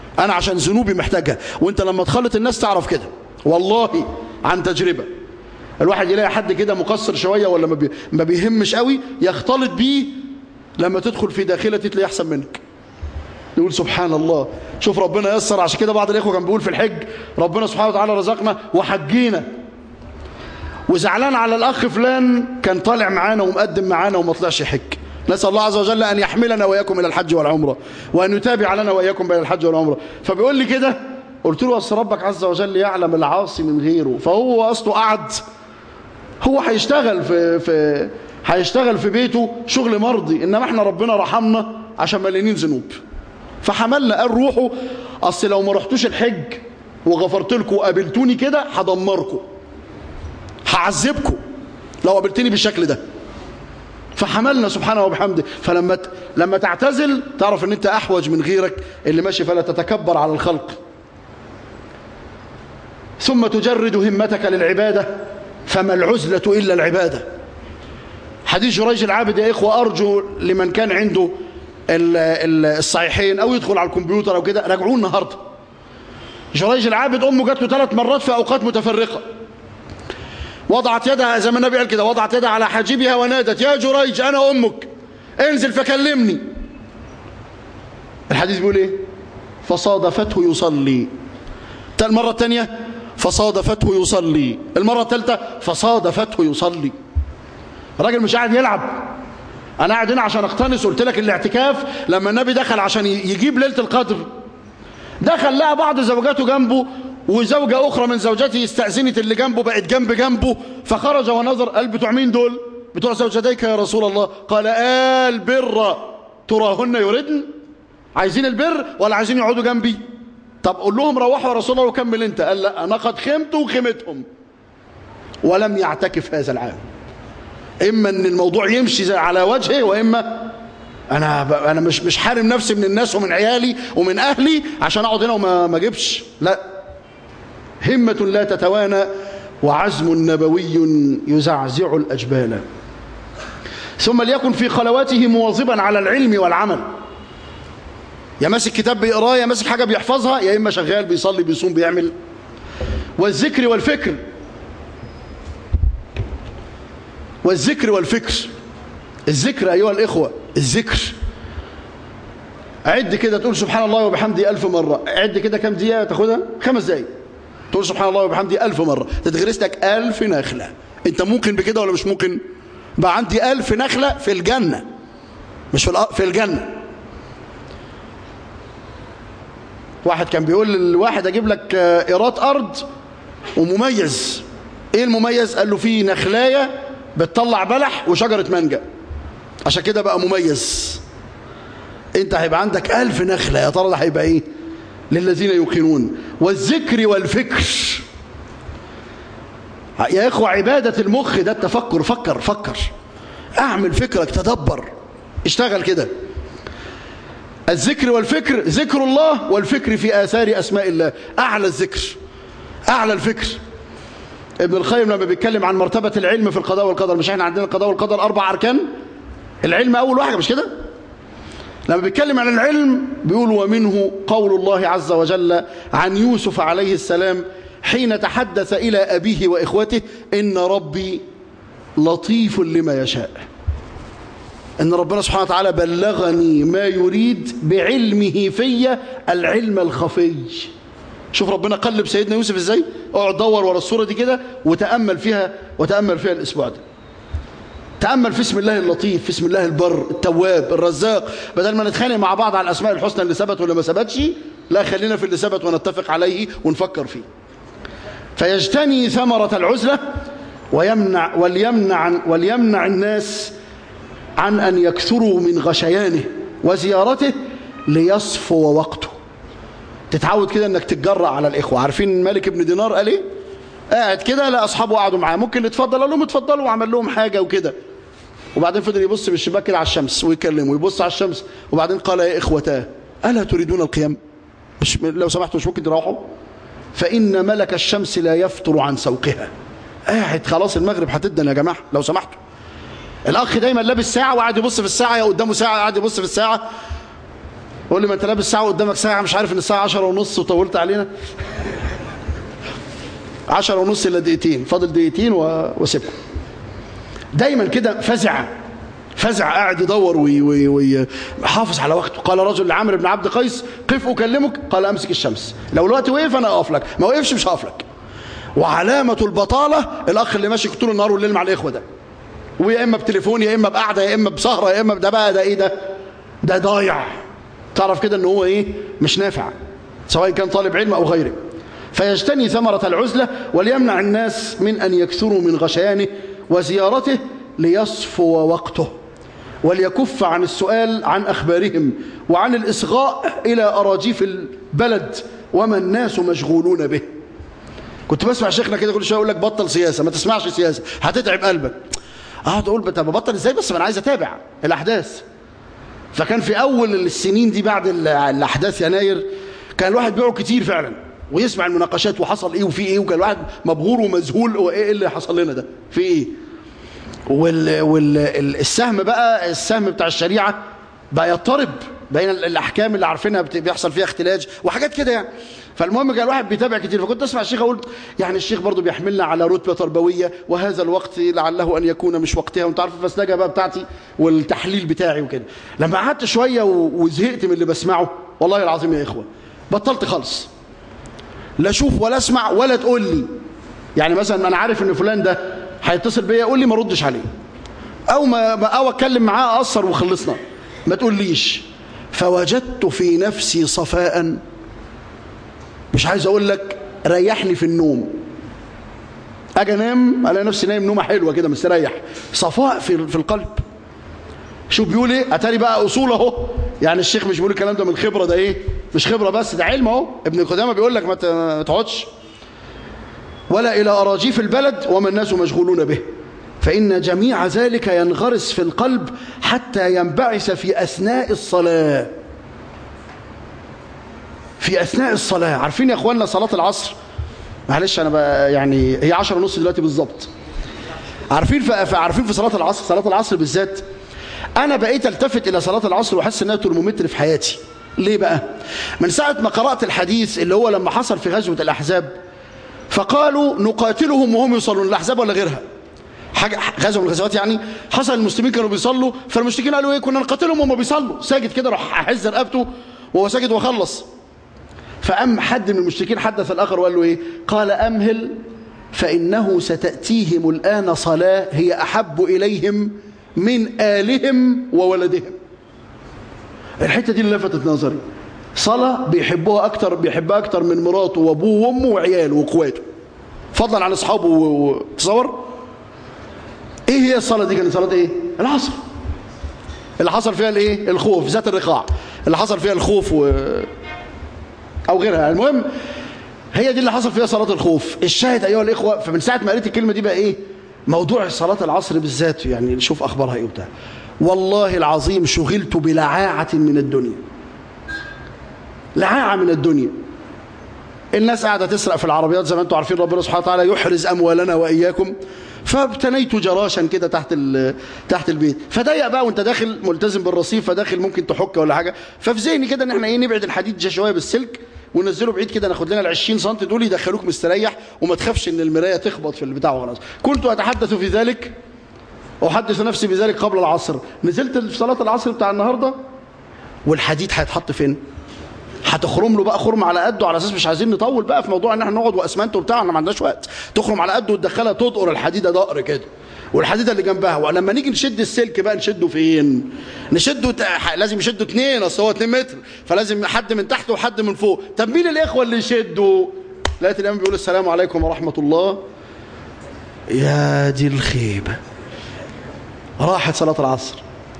محتاجها. وأنت لما تخلط الناس تعرف كده، والله عن تجربة. الواحد يلاقي حد كده مقصر شوية ولا ما بيهمش قوي، يختلط بيه، لما تدخل في داخلة تلاقيه أحسن منك. يقول سبحان الله، شوف ربنا يسر. عشان كده بعض الإخوة كان بيقول في الحج ربنا سبحانه وتعالى رزقنا وحجينا، وزعلان على الأخ فلان كان طالع معانا ومقدم معانا وما طلعش يحج. نسأل الله عز وجل أن يحملنا وإياكم إلى الحج والعمرة، وأن يتابع لنا وإياكم بين الحج والعمرة. فبيقول لي كده، قلت له أصل ربك عز وجل يعلم العاصي من غيره، فهو أصله قعد، هو هيشتغل في بيته شغل مرضي، إنما احنا ربنا رحمنا عشان مليانين ذنوب فحملنا. قال روحوا، أصل لو ما رحتوش الحج وغفرت لكم وقابلتوني كده هدمركم، هعذبكم لو قابلتني بالشكل ده. فحملنا سبحانه وبحمده. فلما تعتزل تعرف ان انت احوج من غيرك اللي ماشي، فلا تتكبر على الخلق. ثم تجرد همتك للعبادة، فما العزلة إلا العبادة. حديث جريج العابد يا إخوة، أرجو لمن كان عنده الصحيحين أو يدخل على الكمبيوتر أو كده راجعوه النهاردة. جريج العابد أمه جات له 3 مرات في أوقات متفرقة، وضعت يدها زي ما النبي قال كده، وضعت يدها على حاجبها ونادت يا جريج أنا أمك انزل فكلمني. الحديث بيقول إيه؟ فصادفته يصلي. المرة الثانية فصادفته يصلي. المرة الثالثة فصادفته يصلي. الراجل مش قاعد يلعب، أنا قاعد هنا عشان أقتنص. قلت لك الاعتكاف لما النبي دخل عشان يجيب ليلة القدر، دخل لقى بعض زوجاته جنبه وزوجة أخرى من زوجته استأذنت اللي جنبه بقت جنبه، فخرج ونظر. قال بتوع مين دول؟ بتوع زوجتيك يا رسول الله. قال البر تراهن يردن؟ عايزين البر ولا عايزين يقعدوا جنبي؟ طب قول لهم روحوا يا رسول الله وكمل انت. قال لا، انا قد خمت وخمتهم. ولم يعتكف هذا العام. اما ان الموضوع يمشي زي على وجهه، واما انا مش حارم نفسي من الناس ومن عيالي ومن اهلي عشان اقعد هنا وما اجيبش. لا، همة لا تتوانى وعزم نبوي يزعزع الأجبال. ثم ليكن في خلواته مواظبا على العلم والعمل، يا ماسك كتاب بيقراه، يا ماسك حاجة بيحفظها، يا إما شغال بيصلي بيصوم بيعمل. والذكر والفكر، والذكر والفكر. الذكر أيها الإخوة، الذكر عد كده، تقول سبحان الله وبحمده 1000 مرة. عد كده كم دقيقة تاخدها؟ 5 دقايق. تقول سبحان الله وبحمده 1000 مرة، تتغرس لك 1000 نخلة. انت ممكن بكده ولا مش ممكن؟ بقى عندي 1000 نخلة في الجنة، مش في الجنة. واحد كان بيقول للواحد اجيب لك قيراط ارض ومميز. ايه المميز؟ قال له في نخلاية بتطلع بلح وشجرة مانجا، عشان كده بقى مميز. انت هيبقى عندك 1000 نخلة، يا ترى ده هيبقى ايه؟ للذين يوقنون. والذكر والفكر يا إخوة، عبادة المخ ده التفكر. فكر، اعمل فكرك، تدبر، اشتغل كده. الذكر والفكر، ذكر الله والفكر في آثار أسماء الله. أعلى الذكر، أعلى الفكر. ابن القيم لما بيتكلم عن مرتبة العلم في القضاء والقدر، مش احنا عندنا القضاء والقدر 4 أركان؟ العلم أول واحدة، مش كده؟ لما بيتكلم عن العلم بيقول ومنه قول الله عز وجل عن يوسف عليه السلام حين تحدث إلى أبيه وإخوته إن ربي لطيف لما يشاء. إن ربنا سبحانه وتعالى بلغني ما يريد بعلمه في العلم الخفي. شوف ربنا قلب سيدنا يوسف إزاي. اقعد دور ورا الصورة دي كده وتأمل فيها الأسبوع ده. تأمل في اسم الله اللطيف، في اسم الله البر التواب الرزاق. بدل ما نتخانق مع بعض على الأسماء الحسنى اللي ثبت ولا ما ثبتش، لا، خلينا في اللي ثبت ونتفق عليه ونفكر فيه. فيجتني ثمرة العزلة وليمنع الناس عن أن يكثروا من غشيانه وزيارته ليصفو وقته. تتعود كده انك تتجرأ على الإخوة. عارفين مالك بن دينار قال ايه؟ قاعد كده، لا أصحابه قعدوا معاه، ممكن نتفضل، قال لهم اتفضلوا، وعمل لهم حاجة وكده، وبعدين فضل يبص بالشباك كده على الشمس ويكلمه ويبص على الشمس، وبعدين قال يا إخوتاه ألا تريدون القيام؟ مش لو سمحتوا مش ممكن تروحوا؟ فإن ملك الشمس لا يفتر عن سوقها. قاعد خلاص المغرب هتدن يا جماعة لو سمحتوا. الأخ دايما لابس ساعة وقاعد يبص في الساعة، يا قدامه ساعة قاعد يبص في الساعة. يقول لي ما أنت لابس ساعة وقدامك ساعة، مش عارف إن الساعة 10:30 وطولت علينا. 10:30 إلا دقيقتين، فاضل دقيقتين وسيبكم. دايما كده فزع قاعد يدور ويحافظ على وقته. قال رجل لعمرو بن عبد قيس: قف أكلمك. قال: أمسك الشمس، لو الوقت وقف أنا أقف لك، ما وقفش مش هقف لك. وعلامة البطالة الأخ اللي ماشي طول النهار والليل مع الإخوة ده، ويا إما بتليفون يا إما بقعدة يا إما بسهرة يا إما ده بقى ده إيه ده ضايع. تعرف كده إن هو إيه؟ مش نافع، سواء كان طالب علم أو غيره. فيجتني ثمرة العزلة وليمنع الناس من أن يكثروا من غشيانه وزيارته ليصفو وقته، وليكف عن السؤال عن أخبارهم وعن الإصغاء إلى أراجيف البلد وما الناس مشغولون به. كنت بسمع شيخنا كده كل شويه يقول لك بطل سياسة، ما تسمعش سياسة هتتعب قلبك. تقول طب ببطل ازاي؟ بس انا عايز اتابع الأحداث. فكان في أول السنين دي بعد الأحداث يناير كان الواحد بيقعد كتير فعلا ويسمع المناقشات وحصل ايه وفي ايه، وكان الواحد مبهور ومذهول وايه اللي حصل لنا ده في ايه. والسهم بقى، السهم بتاع الشريعة بقى يضطرب بين الأحكام اللي عارفينها بيحصل فيها اختلاج وحاجات كده يعني. فالمهم كان الواحد بيتابع كتير. فكنت اسمع الشيخ اقول يعني الشيخ برضو بيحملنا على رتبة تربوية، وهذا الوقت لعله ان يكون مش وقتها، وانت عارف الفسلجة بقى بتاعتي والتحليل بتاعي وكده. لما قعدت شوية وزهقت من اللي بسمعه والله العظيم يا اخوة بطلت خالص، لا اشوف ولا اسمع ولا تقول لي. يعني مثلا انا عارف ان فلان ده هيتصل بيا يقول لي ما ردش عليه، او اتكلم معاه اقصر وخلصنا، ما تقوليش. فوجدت في نفسي صفاء، مش عايز اقول لك ريحني في النوم. اجي انام الاقي نفسي نايم نومه حلوه كده مستريح، صفاء في القلب. شوف بيقول ايه؟ اتاري بقى اصول اهو. يعني الشيخ مش بيقول الكلام ده من خبره، ده ايه؟ مش خبره بس، ده علم اهو. ابن قدامه بيقول لك ما تقعدش. ولا الى اراجيف البلد وما الناس مشغولون به، فإن جميع ذلك ينغرس في القلب حتى ينبعث في أثناء الصلاة. في أثناء الصلاة. عارفين يا أخواننا صلاة العصر، معلش أنا بقى يعني هي 10:30 دلوقتي بالظبط. عارفين في صلاة العصر، صلاة العصر بالذات أنا بقيت ألتفت إلى صلاة العصر وأحس إنها ترمومتر في حياتي. ليه بقى؟ من ساعة ما قرأت الحديث اللي هو لما حصل في غزوة الأحزاب فقالوا نقاتلهم وهم يصلون، الأحزاب ولا غيرها، حاجة غزوة من الغزوات يعني، حصل المسلمين كانوا بيصلوا فالمشركين قالوا ايه؟ كنا نقاتلهم وهم بيصلوا. ساجد كده راح احز رقبته وهو ساجد وخلص. فأم حد من المشركين حدث الآخر وقال له ايه؟ قال أمهل فإنه ستأتيهم الآن صلاة هي أحب إليهم من آلهم وولدهم. الحتة دي اللي لفتت نظري. صلاة بيحبها أكتر من مراته وأبوه وأمه وعياله وأخواته، فضلا عن أصحابه. تصور ايه هي الصلاة دي؟ كانت صلاة ايه؟ العصر. اللي حصل فيها الايه؟ الخوف، ذات الرقاع اللي حصل فيها الخوف او غيرها. المهم هي دي اللي حصل فيها صلاة الخوف. الشاهد ايها الاخوة، فمن ساعة ما قريت الكلمة دي بقى ايه؟ موضوع صلاة العصر بالذات يعني نشوف اخبارها ايه وبتاع. والله العظيم شغلت بلعاعة من الدنيا، لعاعة من الدنيا. الناس قاعدة تسرق في العربيات زي ما انتم عارفين، ربنا سبحانه وتعالى يحرز اموالنا واياكم. فابتنيت جراشا كده تحت البيت، فضيق بقى وانت داخل ملتزم بالرصيف، فداخل ممكن تحك ولا حاجه. ففي ذهني كده ان احنا ايه، نبعد الحديد شويه بالسلك وننزله بعيد كده، ناخد لنا ال 20 سم دول يدخلوك مستريح وما تخافش ان المرايه تخبط في البتاع وخلاص. كنت اتحدث في ذلك، احدث نفسي بذلك قبل العصر. نزلت في صلاه العصر بتاع النهارده والحديد هيتحط فين؟ هتخرم له بقى خرم على قده، على اساس مش عايزين نطول بقى في موضوع ان احنا نقعد واسمنت وبتاع، احنا ما عندناش وقت. تخرم على قده وتدخلها تدقر الحديده دقر كده، والحديده اللي جنبها. ولما نيجي نشد السلك بقى نشده فين؟ نشده لازم يشده 2، اصل هو 2 متر، فلازم حد من تحت وحد من فوق. طب مين الاخوه اللي يشدوا؟ لقيت الامام بيقول السلام عليكم ورحمه الله. يا دي الخيبه، راحت صلاه العصر.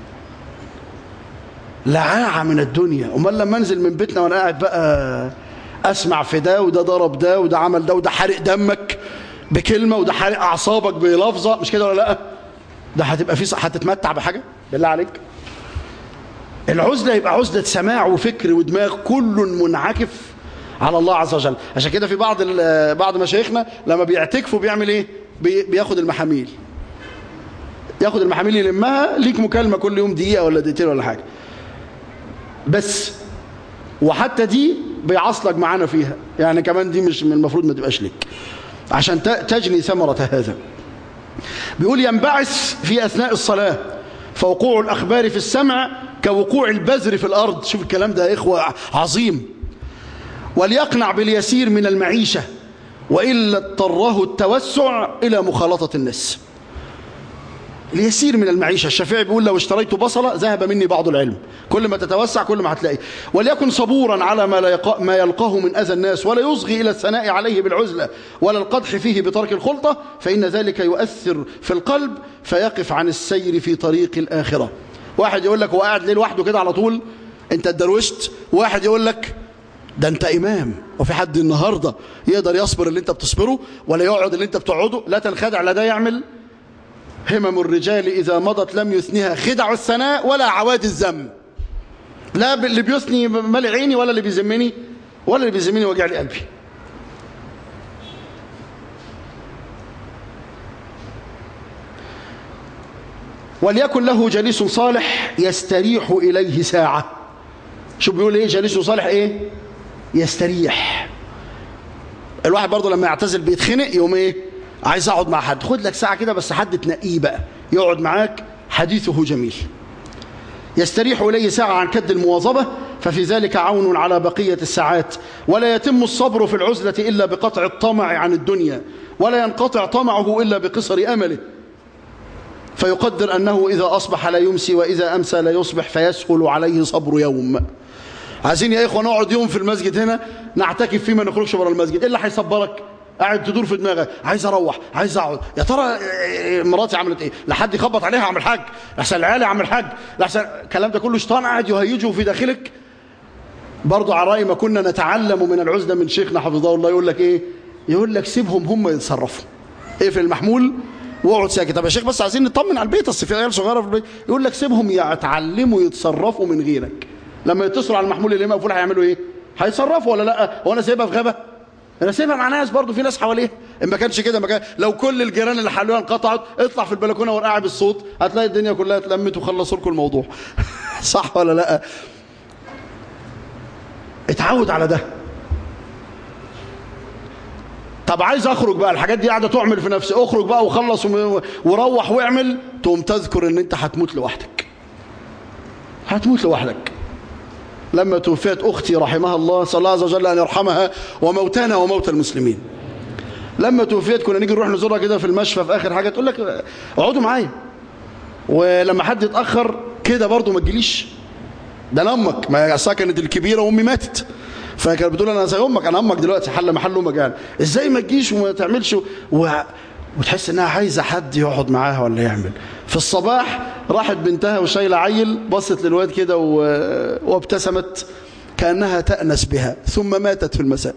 لعاعة من الدنيا. امال لما انزل من بيتنا وانا قاعد بقى اسمع في ده وده ضرب ده وده عمل ده وده حرق دمك بكلمه وده حرق اعصابك بلفظه، مش كده ولا لا؟ ده هتبقى في هتتمتع بحاجه بالله عليك؟ العزله يبقى عزله سماع وفكر ودماغ، كل منعكف على الله عز وجل. عشان كده في بعض مشايخنا لما بيعتكفوا بيعمل ايه؟ بياخد المحاميل، ياخد المحاميل يلمها، ليك مكالمه كل يوم دقيقه ولا دقيقتين ولا حاجه بس. وحتى دي بيعصلك معانا فيها يعني، كمان دي مش من المفروض ما تبقاش لك. عشان تجني ثمرة هذا. بيقول ينبعث في أثناء الصلاة، فوقوع الأخبار في السمع كوقوع البذر في الأرض. شوف الكلام ده يا إخوة عظيم. وليقنع باليسير من المعيشة وإلا اضطره التوسع إلى مخالطة الناس. اليسير من المعيشة، الشافعي بيقول لو اشتريت بصلة ذهب مني بعض العلم. كل ما تتوسع كل ما هتلاقي. وليكن صبورا على ما يلقاه من أذى الناس، ولا يصغي إلى الثناء عليه بالعزلة ولا القدح فيه بترك الخلطة، فإن ذلك يؤثر في القلب فيقف عن السير في طريق الآخرة. واحد يقول لك هو قاعد ليه لوحده كده على طول انت اتدروشت، واحد يقول لك ده انت إمام، وفي حد النهاردة يقدر يصبر اللي انت بتصبره ولا يقعد اللي انت بتقعده؟ لا تنخدع، لا ده يعمل. همم الرجال إذا مضت لم يثنها خدع الثناء ولا عواد الذم. لا اللي بيثني مالي عيني ولا اللي بيذمني ولا اللي بيذمني وجع لي قلبي. وليكن له جليس صالح يستريح إليه ساعة. شو بيقول ايه جليس صالح؟ ايه؟ يستريح. الواحد برضه لما يعتزل بيتخنق يوم ايه؟ عايز اقعد مع حد، خد لك ساعة كده بس حد تنقيه بقى يقعد معاك حديثه جميل. يستريح إليه ساعة عن كد المواظبة، ففي ذلك عون على بقية الساعات. ولا يتم الصبر في العزلة إلا بقطع الطمع عن الدنيا، ولا ينقطع طمعه إلا بقصر أمله، فيقدر أنه إذا أصبح لا يمسي وإذا أمسى لا يصبح، فيسهل عليه صبر يوم. عايزين يا إخوة نقعد يوم في المسجد هنا نعتكف فيه، ما نخرجش بره المسجد. إيه اللي هيصبرك؟ قاعد تدور في دماغك عايز اروح، عايز اقعد، يا ترى مراتي عملت ايه؟ لحد يخبط عليها اعمل حاج، لحسن العيال اعمل حاج، لحسن الكلام ده كله شيطان قاعد يهيجه في داخلك. برضه على رأي ما كنا نتعلم من العزلة من شيخنا حفظه الله، يقول لك ايه؟ يقول لك سيبهم هم يتصرفوا، اقفل المحمول واقعد ساكت. طب يا شيخ بس عايزين نطمن على البيت، اصل في عيال صغيره في البيت. يقول لك سيبهم يتعلموا يتصرفوا من غيرك. لما يتصلوا على المحمول اللي مقفول هيعملوا ايه؟ هيتصرفوا ولا لا؟ هو انا سايبها في غابه؟ انا سايبها مع ناس برضه، في ناس حواليها. ان ما كانش كده لو كل الجيران اللي حواليها انقطعت، اطلع في البلكونه ورقع بالصوت هتلاقي الدنيا كلها اتلمت وخلصوا لكم الموضوع. صح ولا لا؟ اتعود على ده. طب عايز اخرج بقى، الحاجات دي قاعده تعمل في نفسي، اخرج بقى وخلص وروح واعمل، تقوم تذكر ان انت هتموت لوحدك. هتموت لوحدك. لما توفيت أختي رحمها الله، صلى الله عز وجل أن يرحمها وموتانا وموت المسلمين، لما توفيت كنا نيجي نروح نزورها كده في المشفى في آخر حاجة، تقول لك اقعدوا معايا، ولما حد يتأخر كده برضه ما تجيليش، ده أنا أمك، ما أصلا كانت الكبيرة وأمي ماتت، فكانت بتقول أنا زي أمك، أنا أمك دلوقتي حل محل أمك يعني، إزاي ما تجيش وما تعملش وتحس إنها عايزة حد يقعد معاها ولا يعمل. في الصباح راحت بنتها وشايلة عيل، بصت للواد كده وابتسمت كأنها تأنس بها، ثم ماتت في المساء.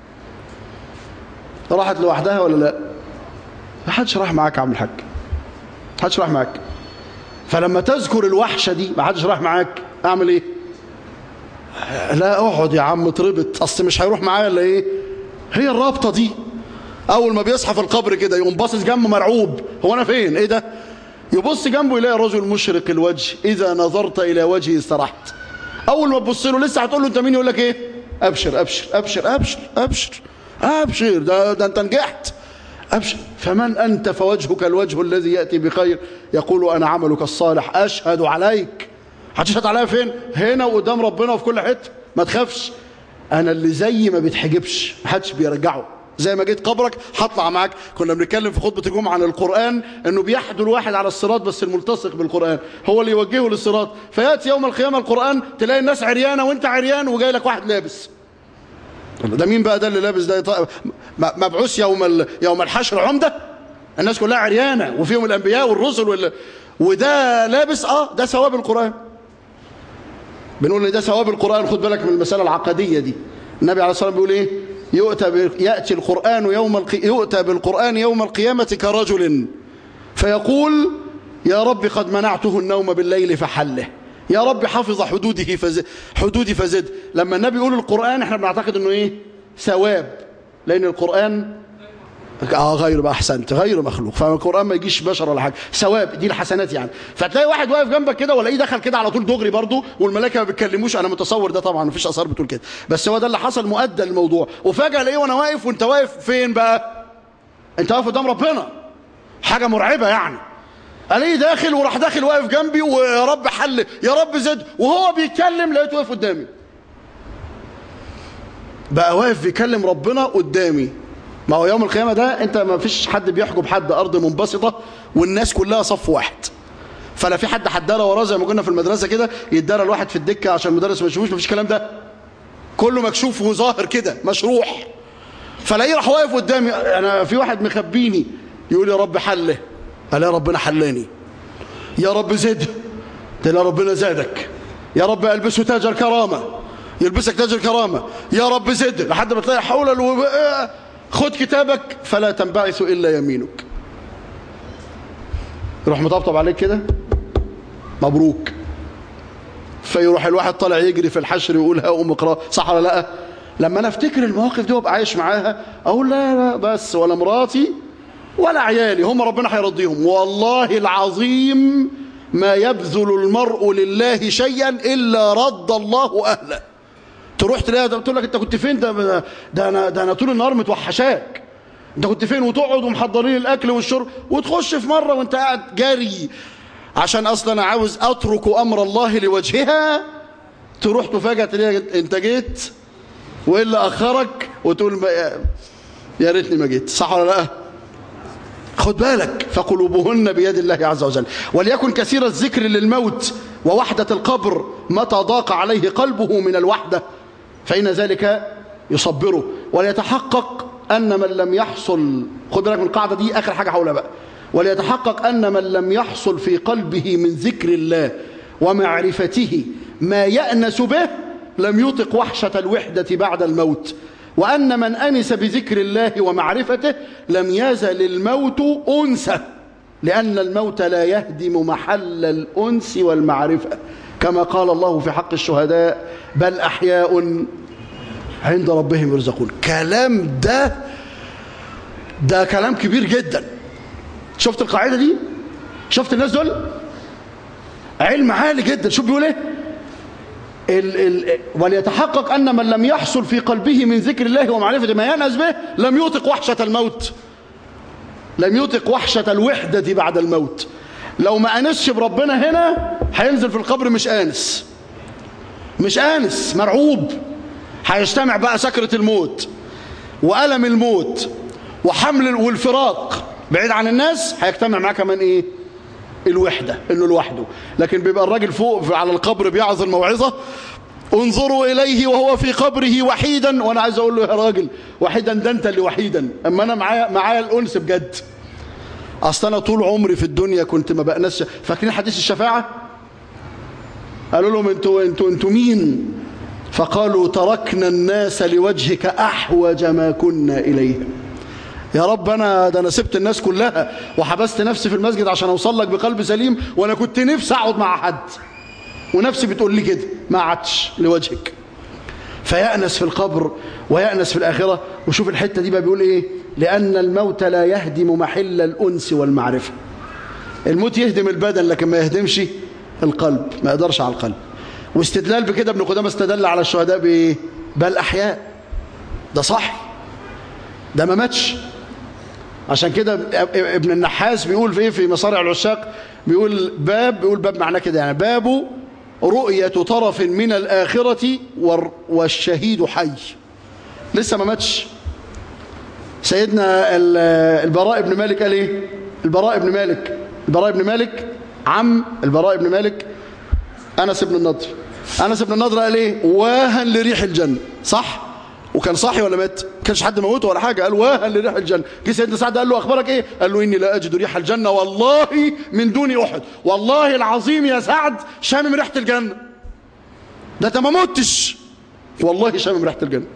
راحت لوحدها ولا لا؟ ما حدش راح معاك يا عم الحاج، ما حدش راح معاك. فلما تذكر الوحشة دي ما حدش راح معاك، أعمل إيه؟ لا اقعد يا عم اتربط، أصل مش هيروح معايا إلا إيه؟ هي الرابطة دي. أول ما بيصحى في القبر كده يقوم باصص جنبه مرعوب، هو أنا فين؟ إيه ده؟ يبص جنبه يلاقي رجل مشرق الوجه، إذا نظرت إلى وجهه استرحت. أول ما تبص له لسه هتقول له أنت مين؟ يقول لك إيه؟ أبشر أبشر أبشر أبشر أبشر أبشر، ده أنت نجحت، أبشر. فمن أنت؟ فوجهك الوجه الذي يأتي بخير، يقول أنا عملك الصالح أشهد عليك. هتشهد عليا فين؟ هنا وقدام ربنا وفي كل حتة، ما تخافش. أنا اللي زي ما بيتحجبش محدش بيرجعه، زي ما جيت قبرك هطلع معاك. كنا بنتكلم في خطبة الجمعة عن القرآن، انه بيحدو الواحد على الصراط بس الملتصق بالقرآن هو اللي يوجهه للصراط. فيأتي يوم القيامة القرآن تلاقي الناس عريانة وانت عريان وجاي لك واحد لابس. ده مين بقى ده اللي لابس ده؟ مبعوث يوم الحشر عمدة، الناس كلها عريانة وفيهم الأنبياء والرسل وده لابس. ده ثواب القرآن. بنقول ان ده ثواب القرآن. خد بالك من المسألة العقدية دي. النبي عليه الصلاة والسلام بيقول ايه؟ يأتي يؤتى بالقرآن يوم القيامة كرجل فيقول يا رب قد منعته النوم بالليل فحله، يا رب حفظ حدودي فزد. لما النبي يقول القرآن احنا بنعتقد انه ايه؟ ثواب، لأن القرآن غير بقى أحسنت غير مخلوق، فالقرآن ما يجيش بشر ولا حاجة، ثواب دي الحسنات يعني. فتلاقي واحد واقف جنبك كده ولاقيه دخل كده على طول دغري برضه، والملائكة ما بيتكلموش. أنا متصور ده طبعا مفيش آثار بتقول كده، بس هو ده اللي حصل، مؤدى الموضوع. وفجأة الاقيه وانا واقف، وانت واقف فين بقى؟ انت واقف قدام ربنا، حاجة مرعبة يعني. الاقيه داخل وراح داخل واقف جنبي ويا رب حل يا رب زد، وهو بيتكلم لقيته واقف قدامي. بقى واقف بيكلم ربنا قدامي. ما هو يوم القيامة ده انت ما فيش حد بيحجب حد، ارض منبسطة والناس كلها صف واحد، فلا في حد حداله وراه زي ما كنا في المدرسة كده يداله الواحد في الدكة عشان المدرس ما يشوفوش. ما فيش كلام ده، كله مكشوف وظاهر كده مشروح. فلاقيه راح واقف قدامي. انا في واحد مخبيني يقول يا رب حله، قال يا ربنا حلاني، يا رب زد، قال يا ربنا زادك، يا رب البسه تاج الكرامة، يلبسك تاج الكرامة، يا رب زد، لحد ما تلاقي حول خد كتابك فلا تنبعث إلا يمينك. يروح مطبطب عليك كده مبروك. فيروح الواحد طالع يجري في الحشر ويقول ها أم اقرأ، صح ولا لا؟ لما أنا أفتكر المواقف دي وأبقى عايش معاها أقول لا بس ولا مراتي ولا عيالي هم ربنا هيرضيهم. والله العظيم ما يبذل المرء لله شيئا إلا رد الله أهله. تروح تلاقيها تقول لك انت كنت فين؟ ده انا طول النهار متوحشاك، انت كنت فين؟ وتقعد ومحضرين الاكل والشرب، وتخش في مره وانت قاعد جاري عشان اصلا انا عاوز اترك امر الله لوجهها، تروح تفاجئ تلاقيها انت جيت والا اخرك وتقول يا ريتني ما جيت، صح ولا لا؟ خد بالك. فقلوبهن بيد الله عز وجل. وليكن كثير الذكر للموت ووحدة القبر متى ضاق عليه قلبه من الوحدة فإن ذلك يصبره. وليتحقق أن من لم يحصل، خد بالك من القاعدة دي آخر حاجة هقولها بقى، وليتحقق أن من لم يحصل في قلبه من ذكر الله ومعرفته ما يأنس به لم يطق وحشة الوحدة بعد الموت، وأن من أنس بذكر الله ومعرفته لم يزل الموت أنسه، لأن الموت لا يهدم محل الأنس والمعرفة، كما قال الله في حق الشهداء بل أحياء عند ربهم يرزقون. كلام ده كلام كبير جدا. شفت القاعدة دي؟ شفت الناس دول؟ علم عالي جدا. شوف بيقول ايه؟ وليتحقق أن من لم يحصل في قلبه من ذكر الله ومعرفة ما ينأس به لم يطق وحشة الموت، لم يطق وحشة الوحدة بعد الموت. لو ما أنسش بربنا هنا هينزل في القبر مش آنس، مش آنس، مرعوب. هيجتمع بقى سكرة الموت وألم الموت وحمل والفراق بعيد عن الناس، هيجتمع معاه كمان ايه؟ الوحدة، انه لوحده. لكن بيبقى الراجل فوق على القبر بيعظ الموعظة انظروا إليه وهو في قبره وحيدا، وأنا عايز أقول له يا راجل وحيدا ده أنت اللي وحيدا، أما أنا معايا الأنس بجد. أصل أنا طول عمري في الدنيا كنت ما بأنسش. فاكرين حديث الشفاعة؟ قالوا لهم انتوا مين؟ فقالوا تركنا الناس لوجهك أحوج ما كنا إليه. يا رب أنا سبت الناس كلها وحبست نفسي في المسجد عشان أوصل لك بقلب سليم، وأنا كنت نفسي أقعد مع حد ونفسي بتقول لي كده ما عادش لوجهك. فيأنس في القبر ويأنس في الآخرة. وشوف الحتة دي بقى بيقول إيه؟ لأن الموت لا يهدم محل الأنس والمعرفة. الموت يهدم البدن لكن ما يهدمش القلب، ما يقدرش على القلب. واستدلال بكده ابن قدامة استدل على الشهداء بإيه؟ بل أحياء. ده صح، ده ما ماتش. عشان كده ابن النحاس بيقول في إيه في مصارع العشاق، بيقول باب معناه كده يعني باب رؤية طرف من الآخرة والشهيد حي، لسه ما ماتش. سيدنا البراء بن مالك قال ايه؟ البراء بن مالك عم البراء بن مالك أنس بن النضر. أنس بن النضر قال ايه؟ واها لريح الجنة، صح؟ وكان صاحي ولا مات؟ ما كانش حد موته ولا حاجة، قال واها لريح الجنة. جه سيدنا سعد قال له أخبارك ايه؟ قال له إني لا أجد ريح الجنة والله من دون أحد، والله العظيم يا سعد شامم ريحة الجنة، ده أنت ما متش والله شامم ريحة الجنة.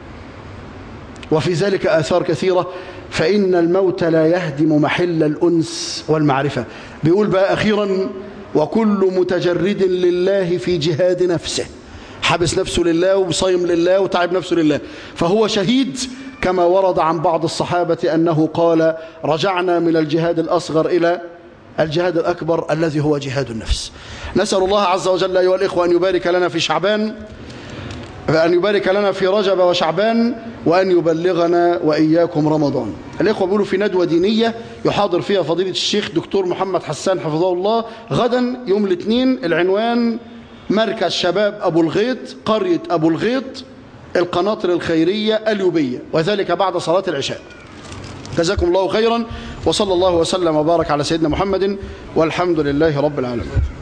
وفي ذلك آثار كثيرة. فإن الموت لا يهدم محل الأنس والمعرفة. بيقول بقى أخيرا وكل متجرد لله في جهاد نفسه، حبس نفسه لله وصيم لله وتعب نفسه لله، فهو شهيد، كما ورد عن بعض الصحابة أنه قال رجعنا من الجهاد الأصغر إلى الجهاد الأكبر الذي هو جهاد النفس. نسأل الله عز وجل أيها الإخوة أن يبارك لنا في شعبان فأن يبارك لنا في رجب وشعبان، وأن يبلغنا وإياكم رمضان. الإخوة بيقولوا في ندوة دينية يحاضر فيها فضيلة الشيخ دكتور محمد حسان حفظه الله غدا يوم الاثنين. العنوان مركز شباب أبو الغيط، قرية أبو الغيط، القناطر الخيرية اليوبية، وذلك بعد صلاة العشاء. جزاكم الله خيرا، وصلى الله وسلم وبارك على سيدنا محمد، والحمد لله رب العالمين.